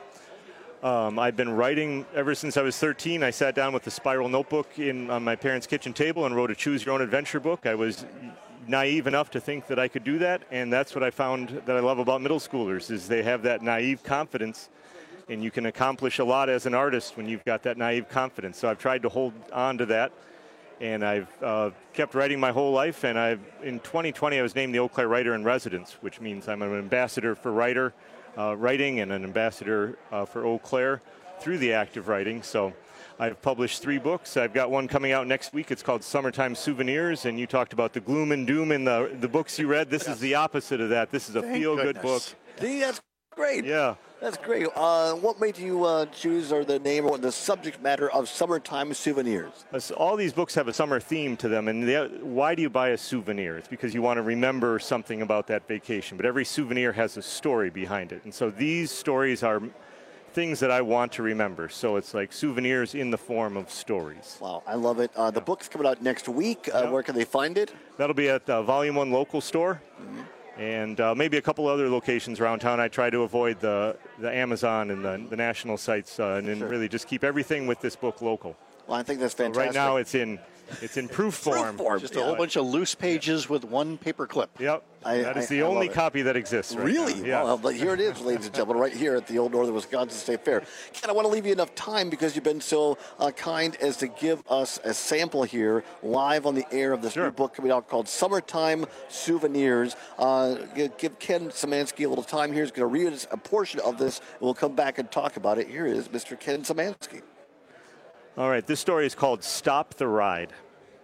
Um, I've been writing ever since I was thirteen. I sat down with a spiral notebook in on my parents' kitchen table and wrote a Choose Your Own Adventure book. I was naive enough to think that I could do that, and that's what I found that I love about middle schoolers is they have that naive confidence, and you can accomplish a lot as an artist when you've got that naive confidence. So I've tried to hold on to that and I've uh, kept writing my whole life. And I've in twenty twenty, I was named the Eau Claire Writer in Residence, which means I'm an ambassador for writer uh, writing and an ambassador uh, for Eau Claire through the act of writing. So I've published three books. I've got one coming out next week. It's called Summertime Souvenirs, and you talked about the gloom and doom in the, the books you read. This yes. is the opposite of that. This is a Thank feel-good goodness. book. See, that's great. Yeah. That's great. Uh, what made you uh, choose or the name or the subject matter of Summertime Souvenirs? All these books have a summer theme to them, and they, why do you buy a souvenir? It's because you want to remember something about that vacation, but every souvenir has a story behind it. And so these stories are things that I want to remember. So it's like souvenirs in the form of stories. Wow, I love it. Uh, the book's coming out next week. Uh, yeah. Where can they find it? That'll be at the Volume one local store. Mm-hmm. And uh, maybe a couple other locations around town. I try to avoid the, the Amazon and the, the national sites uh, and then sure. really just keep everything with this book local. Well, I think that's fantastic. So right now it's in it's in proof form. Proof form. Just yeah. a whole bunch of loose pages with one paper clip. Yep. I, that is I, the I only copy that exists right Really? now. Yeah. Well, but here it is, ladies and gentlemen, right here at the Old Northern Wisconsin State Fair. Ken, I want to leave you enough time because you've been so uh, kind as to give us a sample here live on the air of this sure. new book coming out called Summertime Souvenirs. Uh, give Ken Szymanski a little time here. He's going to read a portion of this, and we'll come back and talk about it. Here is Mister Ken Szymanski. All right, this story is called Stop the Ride.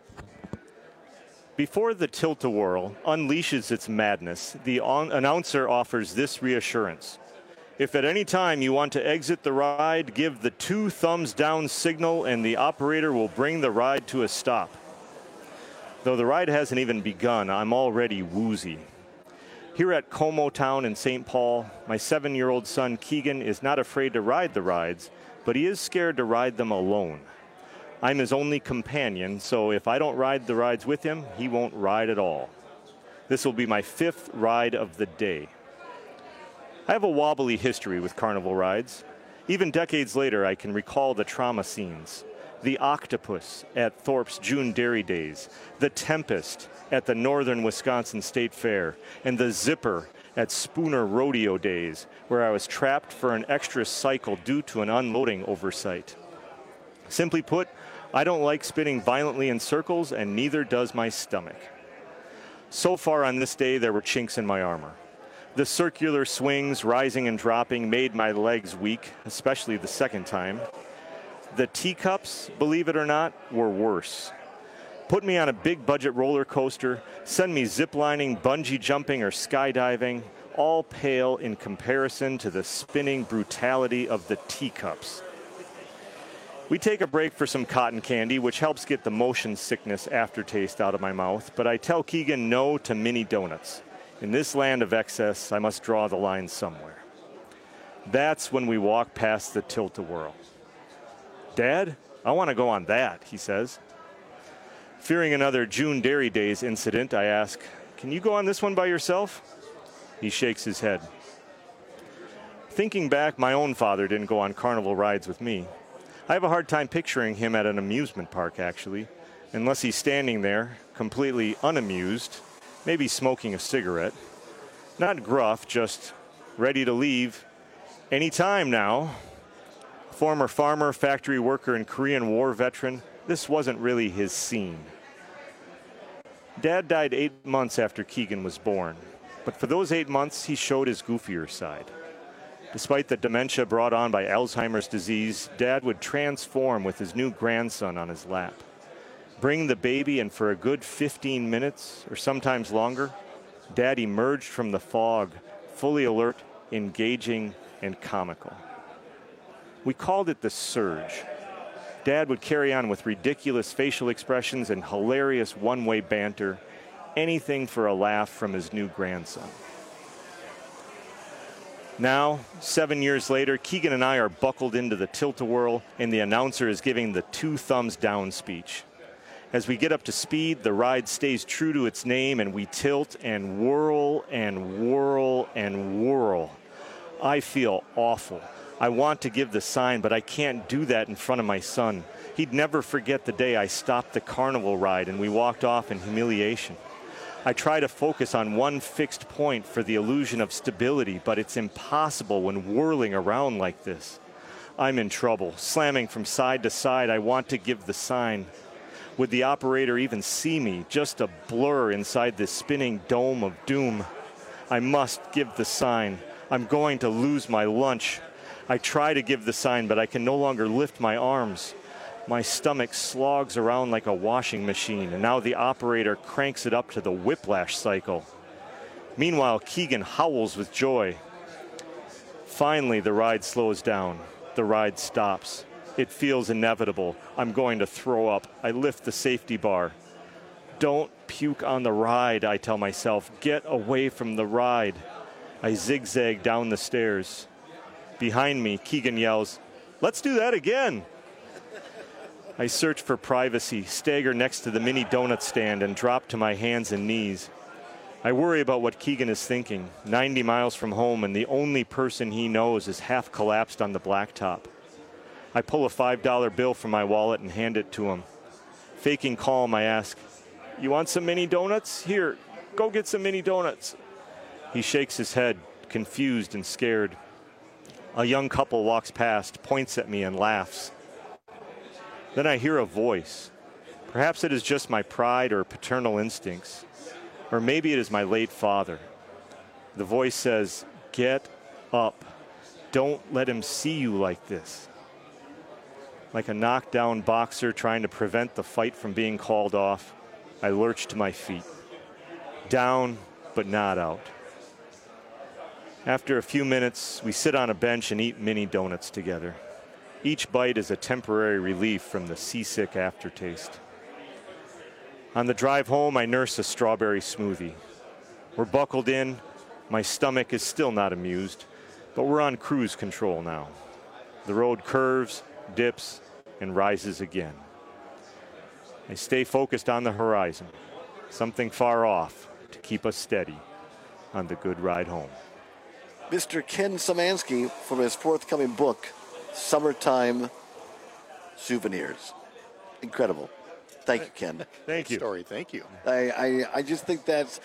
Before the tilt-a-whirl unleashes its madness, the on- announcer offers this reassurance. If at any time you want to exit the ride, give the two thumbs down signal and the operator will bring the ride to a stop. Though the ride hasn't even begun, I'm already woozy. Here at Como Town in Saint Paul, my seven-year-old son Keegan is not afraid to ride the rides, but he is scared to ride them alone. I'm his only companion, so if I don't ride the rides with him, he won't ride at all. This will be my fifth ride of the day. I have a wobbly history with carnival rides. Even decades later, I can recall the trauma scenes. The octopus at Thorpe's June Dairy Days, the Tempest at the Northern Wisconsin State Fair, and the Zipper at Spooner Rodeo Days, where I was trapped for an extra cycle due to an unloading oversight. Simply put, I don't like spinning violently in circles, and neither does my stomach. So far on this day, there were chinks in my armor. The circular swings, rising and dropping, made my legs weak, especially the second time. The teacups, believe it or not, were worse. Put me on a big budget roller coaster, send me ziplining, bungee jumping, or skydiving, all pale in comparison to the spinning brutality of the teacups. We take a break for some cotton candy, which helps get the motion sickness aftertaste out of my mouth, but I tell Keegan no to mini donuts. In this land of excess, I must draw the line somewhere. That's when we walk past the tilt-a-whirl. Dad, I want to go on that, he says. Fearing another June Dairy Days incident, I ask, can you go on this one by yourself? He shakes his head. Thinking back, my own father didn't go on carnival rides with me. I have a hard time picturing him at an amusement park, actually, unless he's standing there, completely unamused, maybe smoking a cigarette. Not gruff, just ready to leave any time now. Former farmer, factory worker, and Korean War veteran, this wasn't really his scene. Dad died eight months after Keegan was born, but for those eight months, he showed his goofier side. Despite the dementia brought on by Alzheimer's disease, Dad would transform with his new grandson on his lap. Bring the baby, and for a good fifteen minutes, or sometimes longer, Dad emerged from the fog, fully alert, engaging, and comical. We called it the surge. Dad would carry on with ridiculous facial expressions and hilarious one-way banter, anything for a laugh from his new grandson. Now, seven years later, Keegan and I are buckled into the tilt-a-whirl, and the announcer is giving the two thumbs down speech. As we get up to speed, the ride stays true to its name, and we tilt and whirl and whirl and whirl. I feel awful. I want to give the sign, but I can't do that in front of my son. He'd never forget the day I stopped the carnival ride and we walked off in humiliation. I try to focus on one fixed point for the illusion of stability, but it's impossible when whirling around like this. I'm in trouble. Slamming from side to side, I want to give the sign. Would the operator even see me? Just a blur inside this spinning dome of doom. I must give the sign. I'm going to lose my lunch. I try to give the sign, but I can no longer lift my arms. My stomach slogs around like a washing machine, and now the operator cranks it up to the whiplash cycle. Meanwhile, Keegan howls with joy. Finally, the ride slows down. The ride stops. It feels inevitable. I'm going to throw up. I lift the safety bar. Don't puke on the ride, I tell myself. Get away from the ride. I zigzag down the stairs. Behind me, Keegan yells, "Let's do that again." I search for privacy, stagger next to the mini donut stand, and drop to my hands and knees. I worry about what Keegan is thinking, ninety miles from home, and the only person he knows is half collapsed on the blacktop. I pull a five dollar bill from my wallet and hand it to him. Faking calm, I ask, "You want some mini donuts? Here, go get some mini donuts." He shakes his head, confused and scared. A young couple walks past, points at me, and laughs. Then I hear a voice. Perhaps it is just my pride or paternal instincts. Or maybe it is my late father. The voice says, "Get up. Don't let him see you like this." Like a knockdown boxer trying to prevent the fight from being called off, I lurch to my feet. Down, but not out. After a few minutes, we sit on a bench and eat mini donuts together. Each bite is a temporary relief from the seasick aftertaste. On the drive home, I nurse a strawberry smoothie. We're buckled in. My stomach is still not amused, but we're on cruise control now. The road curves, dips, and rises again. I stay focused on the horizon, something far off to keep us steady on the good ride home. Mister Ken Szymanski from his forthcoming book, Summertime Souvenirs. Incredible. Thank you, Ken. Thank you. Story. Thank you. I, I, I just think that's,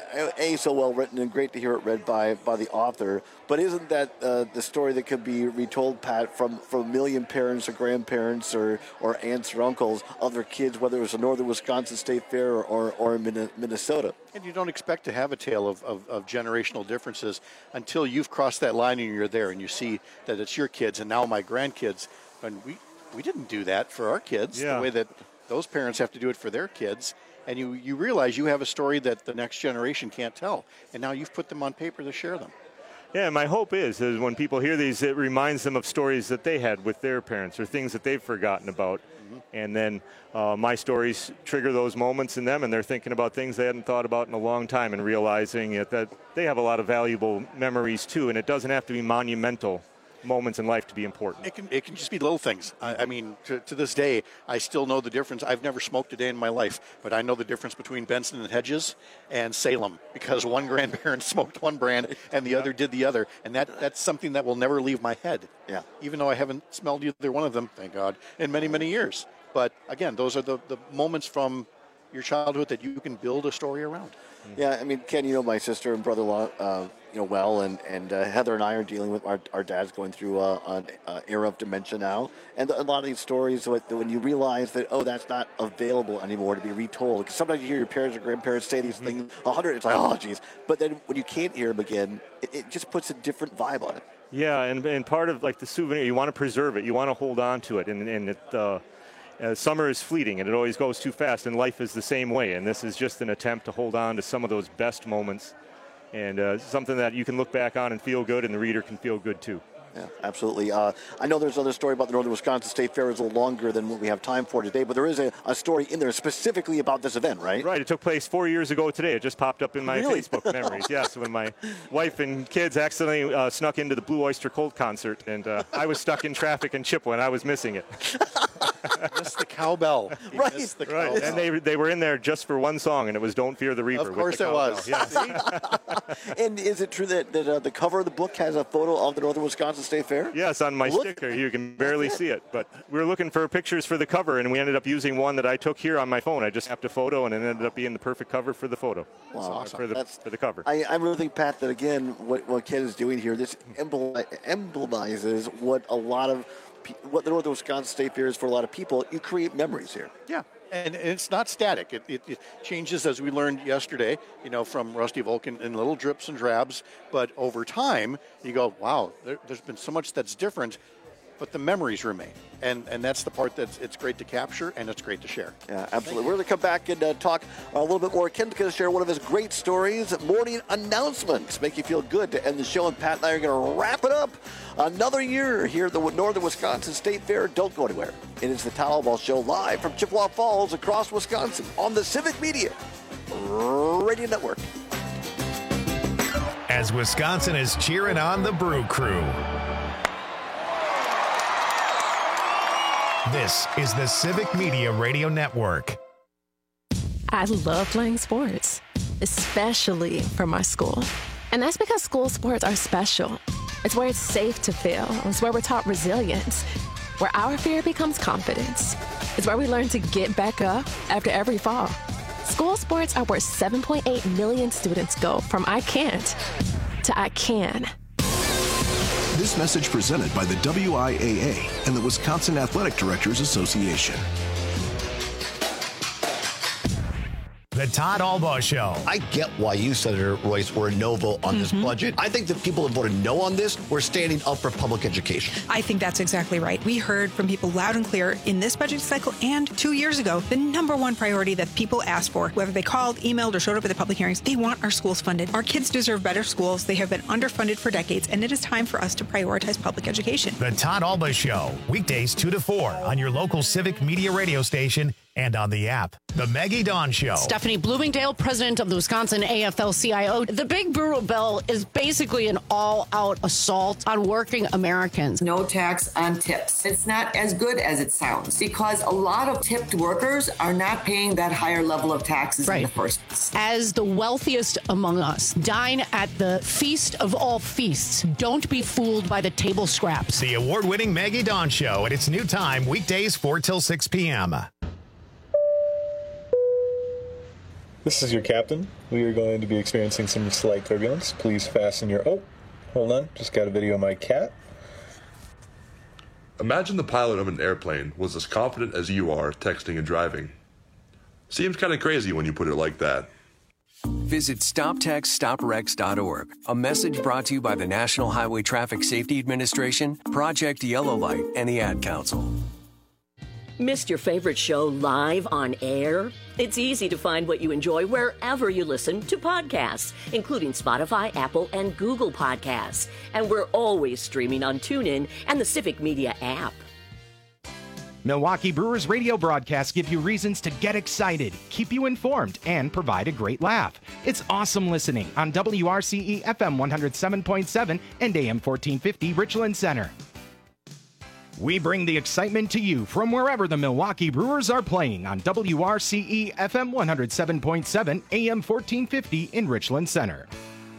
A, so well written and great to hear it read by, by the author. But isn't that uh, the story that could be retold, Pat, from, from a million parents or grandparents or, or aunts or uncles of their kids, whether it was a Northern Wisconsin State Fair or, or, or in Minnesota? And you don't expect to have a tale of, of, of generational differences until you've crossed that line and you're there and you see that it's your kids and now my grandkids. And we, we didn't do that for our kids Yeah. the way that those parents have to do it for their kids. And you, you realize you have a story that the next generation can't tell. And now you've put them on paper to share them. Yeah, my hope is, is when people hear these, it reminds them of stories that they had with their parents or things that they've forgotten about. Mm-hmm. And then uh, my stories trigger those moments in them, and they're thinking about things they hadn't thought about in a long time and realizing it, that they have a lot of valuable memories, too. And it doesn't have to be monumental moments in life to be important. It can it can just be little things. I, I mean, to, to this day, I still know the difference. I've never smoked a day in my life, but I know the difference between Benson and Hedges and Salem because one grandparent smoked one brand and the other did the other, and that that's something that will never leave my head. Yeah. Even though I haven't smelled either one of them, thank God, in many, many years. But again, those are the, the moments from your childhood that you can build a story around. Yeah, I mean, Ken, you know my sister and brother-in-law, uh, you know, well, and, and uh, Heather and I are dealing with our, our dad's going through uh, an uh, era of dementia now. And a lot of these stories, when you realize that, oh, that's not available anymore to be retold. Because sometimes you hear your parents or grandparents say these things a hundred, it's like, oh, geez. But then when you can't hear them again, it, it just puts a different vibe on it. Yeah, and, and part of, like, the souvenir, you want to preserve it. You want to hold on to it. And, and it, uh, uh, summer is fleeting, and it always goes too fast, and life is the same way. And this is just an attempt to hold on to some of those best moments and uh, something that you can look back on and feel good, and the reader can feel good, too. Yeah, absolutely. Uh, I know there's another story about the Northern Wisconsin State Fair. It's a little longer than what we have time for today, but there is a, a story in there specifically about this event, right? Right. It took place four years ago today. It just popped up in my Really? Facebook memories. Yes, when my wife and kids accidentally uh, snuck into the Blue Oyster Cult concert, and uh, I was stuck in traffic in Chippewa, and I was missing it. Missed the cowbell. You Right. missed the Right. cowbell. And they they were in there just for one song, and it was "Don't Fear the Reaper." Of course with the it cowbell. was. Yes. And is it true that, that uh, the cover of the book has a photo of the Northern Wisconsin State Fair? Yes, on my Look. sticker. You can barely see it. But we were looking for pictures for the cover, and we ended up using one that I took here on my phone. I just snapped a photo, and it ended up being the perfect cover for the photo. Wow. Uh, Awesome. For the, That's- for the cover. I, I really think, Pat, that again, what, what Ken is doing here, this emblem, emblemizes what a lot of, pe- what the Northern Wisconsin State Fair is for a lot of people. You create memories here. Yeah, And it's not static. It, it, it changes, as we learned yesterday, you know, from Rusty Vulcan in little drips and drabs. But over time, you go, wow, there, there's been so much that's different, but the memories remain. And and that's the part that's it's great to capture and it's great to share. Yeah, absolutely. We're going to come back and uh, talk a little bit more. Ken's going to share one of his great stories, morning announcements. Make you feel good to end the show. And Pat and I are going to wrap it up. Another year here at the Northern Wisconsin State Fair. Don't go anywhere. It is the Todd Ball Show live from Chippewa Falls across Wisconsin on the Civic Media Radio Network. As Wisconsin is cheering on the Brew Crew. This is the Civic Media Radio Network. I love playing sports, especially for my school. And that's because school sports are special. It's where it's safe to fail. It's where we're taught resilience, where our fear becomes confidence. It's where we learn to get back up after every fall. School sports are where seven point eight million students go from I can't to I can. This message presented by the W I A A and the Wisconsin Athletic Directors Association. The Todd Albaugh Show. I get why you, Senator Royce, were a no vote on mm-hmm. this budget. I think the people that voted no on this were standing up for public education. I think that's exactly right. We heard from people loud and clear in this budget cycle and two years ago, the number one priority that people asked for, whether they called, emailed, or showed up at the public hearings, they want our schools funded. Our kids deserve better schools. They have been underfunded for decades, and it is time for us to prioritize public education. The Todd Albaugh Show, weekdays two to four on your local Civic Media radio station and on the app. The Maggie Dawn Show. Stephanie Bloomingdale, president of the Wisconsin A F L C I O. The Big Brewer Bill is basically an all-out assault on working Americans. No tax on tips. It's not as good as it sounds because a lot of tipped workers are not paying that higher level of taxes right. in the first place. As the wealthiest among us, dine at the feast of all feasts. Don't be fooled by the table scraps. The award-winning Maggie Dawn Show at its new time, weekdays four till six p.m. This is your captain. We are going to be experiencing some slight turbulence. Please fasten your... Oh, hold on. Just got a video of my cat. Imagine the pilot of an airplane was as confident as you are texting and driving. Seems kind of crazy when you put it like that. Visit stop text stop wrecks dot org. A message brought to you by the National Highway Traffic Safety Administration, Project Yellow Light, and the Ad Council. Missed your favorite show live on air? It's easy to find what you enjoy wherever you listen to podcasts, including Spotify, Apple, and Google Podcasts. And we're always streaming on TuneIn and the Civic Media app. Milwaukee Brewers radio broadcasts give you reasons to get excited, keep you informed, and provide a great laugh. It's awesome listening on W R C E F M one oh seven point seven and A M fourteen fifty Richland Center. We bring the excitement to you from wherever the Milwaukee Brewers are playing on W R C E F M one oh seven point seven, A M fourteen fifty in Richland Center.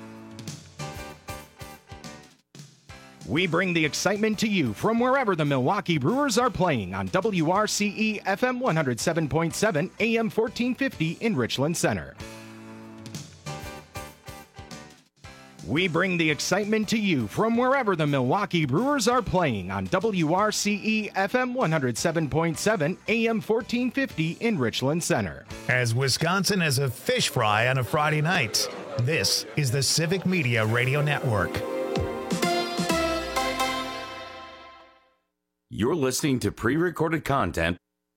We bring the excitement to you from wherever the Milwaukee Brewers are playing on W R C E F M one oh seven point seven, A M fourteen fifty in Richland Center. We bring the excitement to you from wherever the Milwaukee Brewers are playing on W R C E F M one oh seven point seven, A M fourteen fifty in Richland Center. As Wisconsin has a fish fry on a Friday night, this is the Civic Media Radio Network. You're listening to pre-recorded content.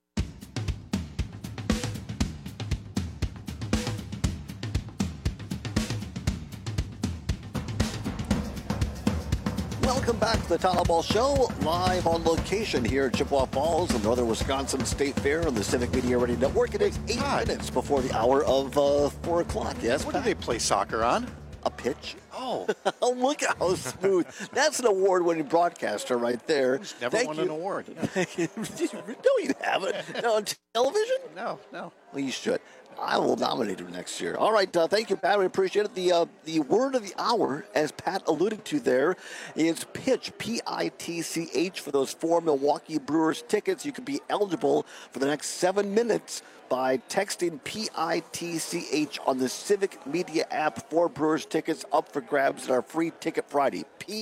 Welcome back to the Todd Ball Show, live on location here at Chippewa Falls, the Northern Wisconsin State Fair on the Civic Media Radio Network. It is eight God. minutes before the hour of uh, four o'clock. Yes, what Pat? do they play soccer on? A pitch. Oh. Look at how smooth. That's an award-winning broadcaster right there. He's never Thank won you. an award. No, you haven't. No, on television? No, no. Well, you should. I will nominate him next year. All right, uh, thank you, Pat. We appreciate it. The uh, the word of the hour, as Pat alluded to there, is pitch, P I T C H, for those four Milwaukee Brewers tickets. You could be eligible for the next seven minutes by texting P I T C H on the Civic Media app. Four Brewers tickets up for grabs at our free Ticket Friday. P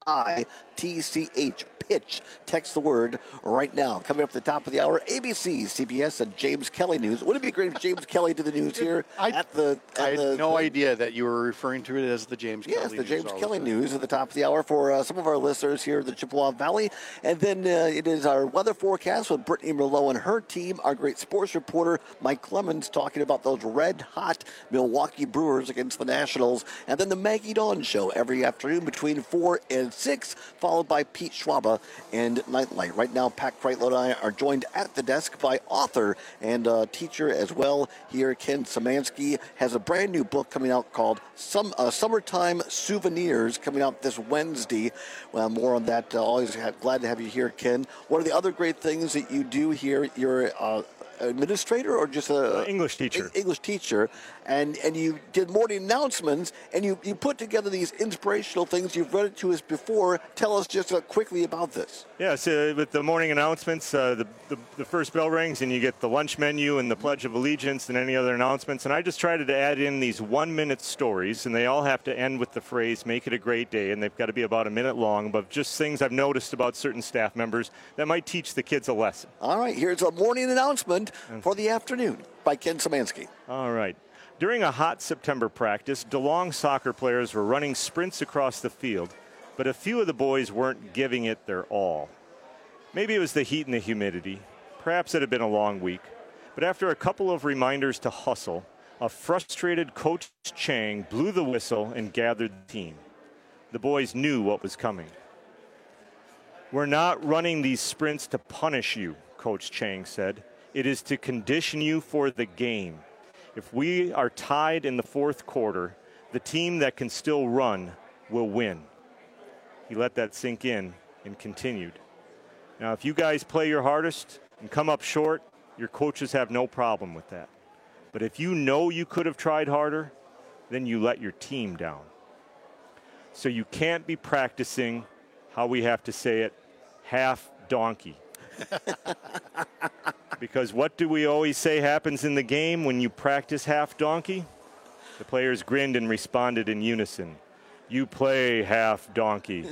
I T C H. Pitch. Text the word right now. Coming up at the top of the hour, A B C, C B S, and James Kelly News. Wouldn't it be great if James Kelly did the news here I, at the... At I had the, no the, idea that you were referring to it as the James yes, Kelly the News. James all Kelly the time. News at the top of the hour for uh, some of our listeners here in the Chippewa Valley. And then uh, it is our weather forecast with Brittany Merlot and her team. Our great sports reporter, Mike Clemens, talking about those red-hot Milwaukee Brewers against the Nationals. And then the Maggie Dawn Show every afternoon between four and six, followed by Pete Schwaba and Nightlight. Right now, Pat Kreitlow and I are joined at the desk by author and uh, teacher as well here. Ken Szymanski has a brand new book coming out called Some uh, Summertime Souvenirs, coming out this Wednesday. Well, more on that. Uh, always have, glad to have you here, Ken. What are the other great things that you do here? You're uh, administrator or just a uh, English teacher? English teacher, and and you did morning announcements, and you you put together these inspirational things. You've read it to us before. Tell us just uh, quickly about this. Yeah, so with the morning announcements, uh, the, the the first bell rings, and you get the lunch menu and the Pledge of Allegiance and any other announcements. And I just tried to add in these one-minute stories, and they all have to end with the phrase "Make it a great day," and they've got to be about a minute long, but just things I've noticed about certain staff members that might teach the kids a lesson. All right, here's a morning announcement for the afternoon by Ken Szymanski. All right. During a hot September practice, DeLong soccer players were running sprints across the field, but a few of the boys weren't giving it their all. Maybe it was the heat and the humidity. Perhaps it had been a long week. But after a couple of reminders to hustle, a frustrated Coach Chang blew the whistle and gathered the team. The boys knew what was coming. "We're not running these sprints to punish you," Coach Chang said. "It is to condition you for the game. If we are tied in the fourth quarter, the team that can still run will win." He let that sink in and continued. "Now, if you guys play your hardest and come up short, your coaches have no problem with that. But if you know you could have tried harder, then you let your team down. So you can't be practicing, how we have to say it, half donkey." Because what do we always say happens in the game when you practice half donkey? The players grinned and responded in unison. "You play half donkey."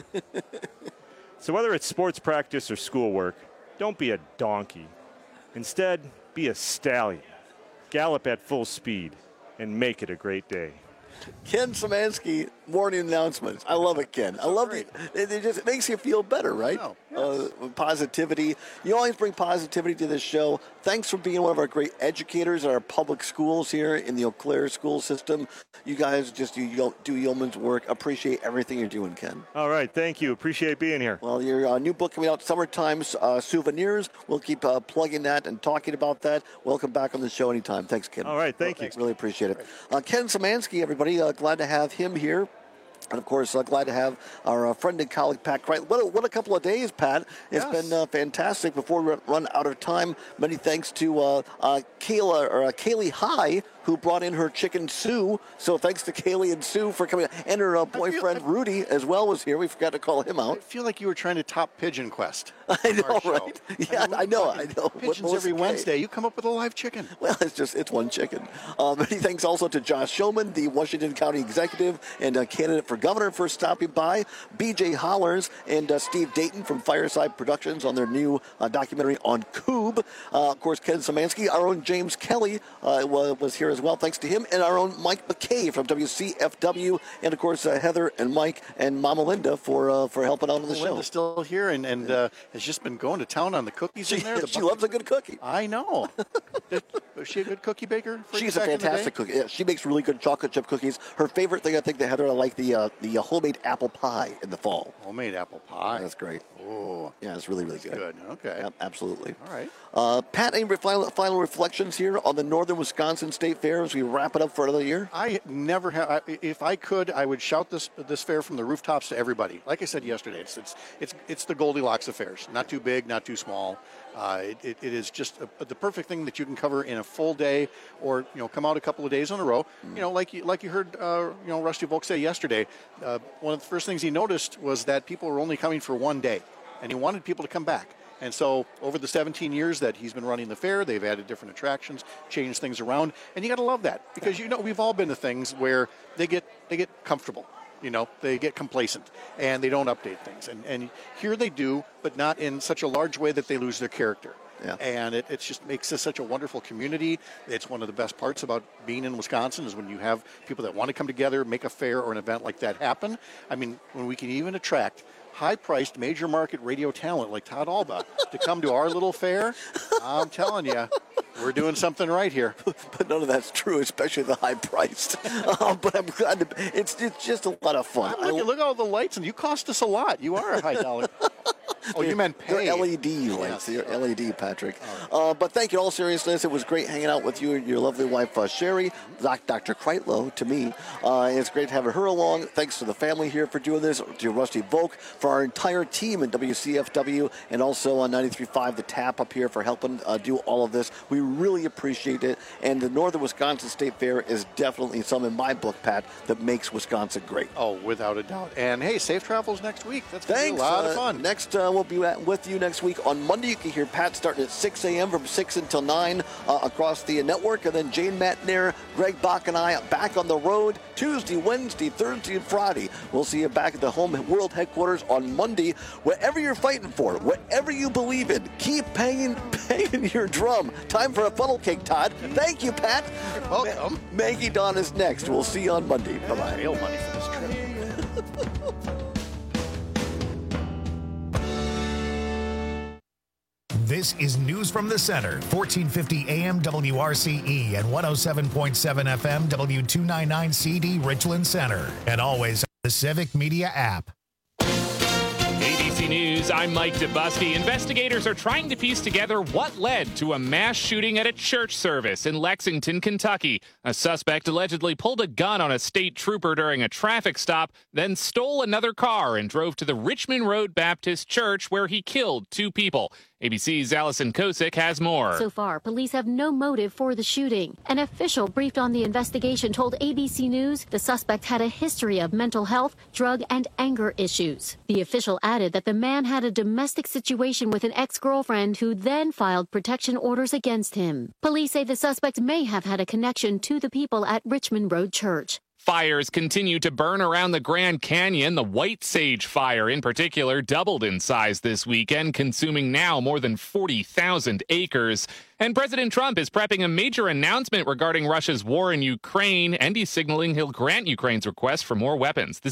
So whether it's sports practice or schoolwork, don't be a donkey. Instead, be a stallion. Gallop at full speed and make it a great day. Ken Szymanski, morning announcements. I love it, Ken. I love it. It, it just it makes you feel better, right? Oh, yes. uh, positivity. You always bring positivity to this show. Thanks for being one of our great educators at our public schools here in the Eau Claire school system. You guys just do, do yeoman's work. Appreciate everything you're doing, Ken. All right. Thank you. Appreciate being here. Well, your uh, new book coming out, Summertime uh, Souvenirs. We'll keep uh, plugging that and talking about that. Welcome back on the show anytime. Thanks, Ken. All right. Thank well, you. Thanks. Really appreciate it. Uh, Ken Szymanski, everybody. Uh, glad to have him here. And, of course, uh, glad to have our uh, friend and colleague, Pat Kreitlow. What a, what a couple of days, Pat. It's yes. been uh, fantastic. Before we run out of time, many thanks to uh, uh, Kayla, or uh, Kaylee High, who brought in her chicken Sue. So thanks to Kaylee and Sue for coming. And her uh, boyfriend, feel, I, Rudy, as well, was here. We forgot to call him out. I feel like you were trying to top Pigeon Quest. I know, right? Yeah, I, mean, I know, I know. Pigeons every Wednesday. You come up with a live chicken. Well, it's just, it's one chicken. Uh, many thanks also to Josh Shulman, the Washington County executive and uh, candidate for governor, for stopping by. B J Hollers and uh, Steve Dayton from Fireside Productions on their new uh, documentary on Coob. Uh, of course, Ken Szymanski, our own James Kelly uh, was here as well. Thanks to him. And our own Mike McKay from W C F W. And, of course, uh, Heather and Mike and Mama Linda for uh, for helping out on the show. Linda's still here and, and uh, has just been going to town on the cookies she, in there. The she loves a good cookie. I know. Is she a good cookie baker? For She's a fantastic cookie. Yeah, she makes really good chocolate chip cookies. Her favorite thing, I think, that Heather, I like the uh, the uh, homemade apple pie in the fall. Homemade apple pie. That's great. Oh, yeah, it's really, really that's good. good. Okay. Yeah, absolutely. All right. Uh, Pat, any final, final reflections here on the Northern Wisconsin State Fair as we wrap it up for another year? I never have. If I could, I would shout this this fair from the rooftops to everybody. Like I said yesterday, it's it's it's, it's the Goldilocks of fairs. Not too big, not too small. Uh, it, it, it is just a, the perfect thing that you can cover in a full day, or you know, come out a couple of days in a row. Mm. You know, like you like you heard, uh, you know, Rusty Volk say yesterday. Uh, one of the first things he noticed was that people were only coming for one day, and he wanted people to come back. And so over the seventeen years that he's been running the fair, they've added different attractions, changed things around, and you got to love that because you know we've all been to things where they get they get comfortable. You know, they get complacent and they don't update things. And, and here they do, but not in such a large way that they lose their character. Yeah. And it, it just makes this such a wonderful community. It's one of the best parts about being in Wisconsin is when you have people that want to come together, make a fair or an event like that happen. I mean, when we can even attract high-priced major market radio talent like Todd Alba to come to our little fair, I'm telling you, we're doing something right here. But none of that's true, especially the high-priced. uh, but I'm glad to, it's it's just a lot of fun. Look, I, look at all the lights, and you cost us a lot. You are a high dollar. Oh, you meant pay. They're L E D lights. Yes. They're L E D, Patrick. Right. Uh, but thank you. In all seriousness, it was great hanging out with you and your lovely wife, uh, Sherry, Doc, Doctor Kreitlow, to me. Uh, it's great having her along. Thanks to the family here for doing this, to Rusty Volk, for our entire team at W C F W, and also on ninety-three point five The Tap up here for helping uh, do all of this. We really appreciate it. And the Northern Wisconsin State Fair is definitely some, in my book, Pat, that makes Wisconsin great. Oh, without a doubt. And, hey, safe travels next week. That's going to be a lot uh, of fun. Next, uh, we'll be at, with you next week on Monday. You can hear Pat starting at six a.m. from six until nine uh, across the network. And then Jane Matnair, Greg Bach, and I back on the road Tuesday, Wednesday, Thursday, and Friday. We'll see you back at the home world headquarters on Monday. Whatever you're fighting for, whatever you believe in, keep banging, banging your drum. Time for a funnel cake, Todd. Thank you, Pat. You're welcome. Ma- Maggie Dawn is next. We'll see you on Monday. Bye-bye. Real money for this trip. This is News from the Center, fourteen fifty A M W R C E and one oh seven point seven F M W two ninety-nine C D Richland Center. And always on the Civic Media app. A B C News, I'm Mike DeBusky. Investigators are trying to piece together what led to a mass shooting at a church service in Lexington, Kentucky. A suspect allegedly pulled a gun on a state trooper during a traffic stop, then stole another car and drove to the Richmond Road Baptist Church where he killed two people. A B C's Allison Kosick has more. So far, police have no motive for the shooting. An official briefed on the investigation told A B C News the suspect had a history of mental health, drug, and anger issues. The official added that the man had a domestic situation with an ex-girlfriend who then filed protection orders against him. Police say the suspect may have had a connection to the people at Richmond Road Church. Fires continue to burn around the Grand Canyon. The White Sage Fire, in particular, doubled in size this weekend, consuming now more than forty thousand acres. And President Trump is prepping a major announcement regarding Russia's war in Ukraine, and he's signaling he'll grant Ukraine's request for more weapons. This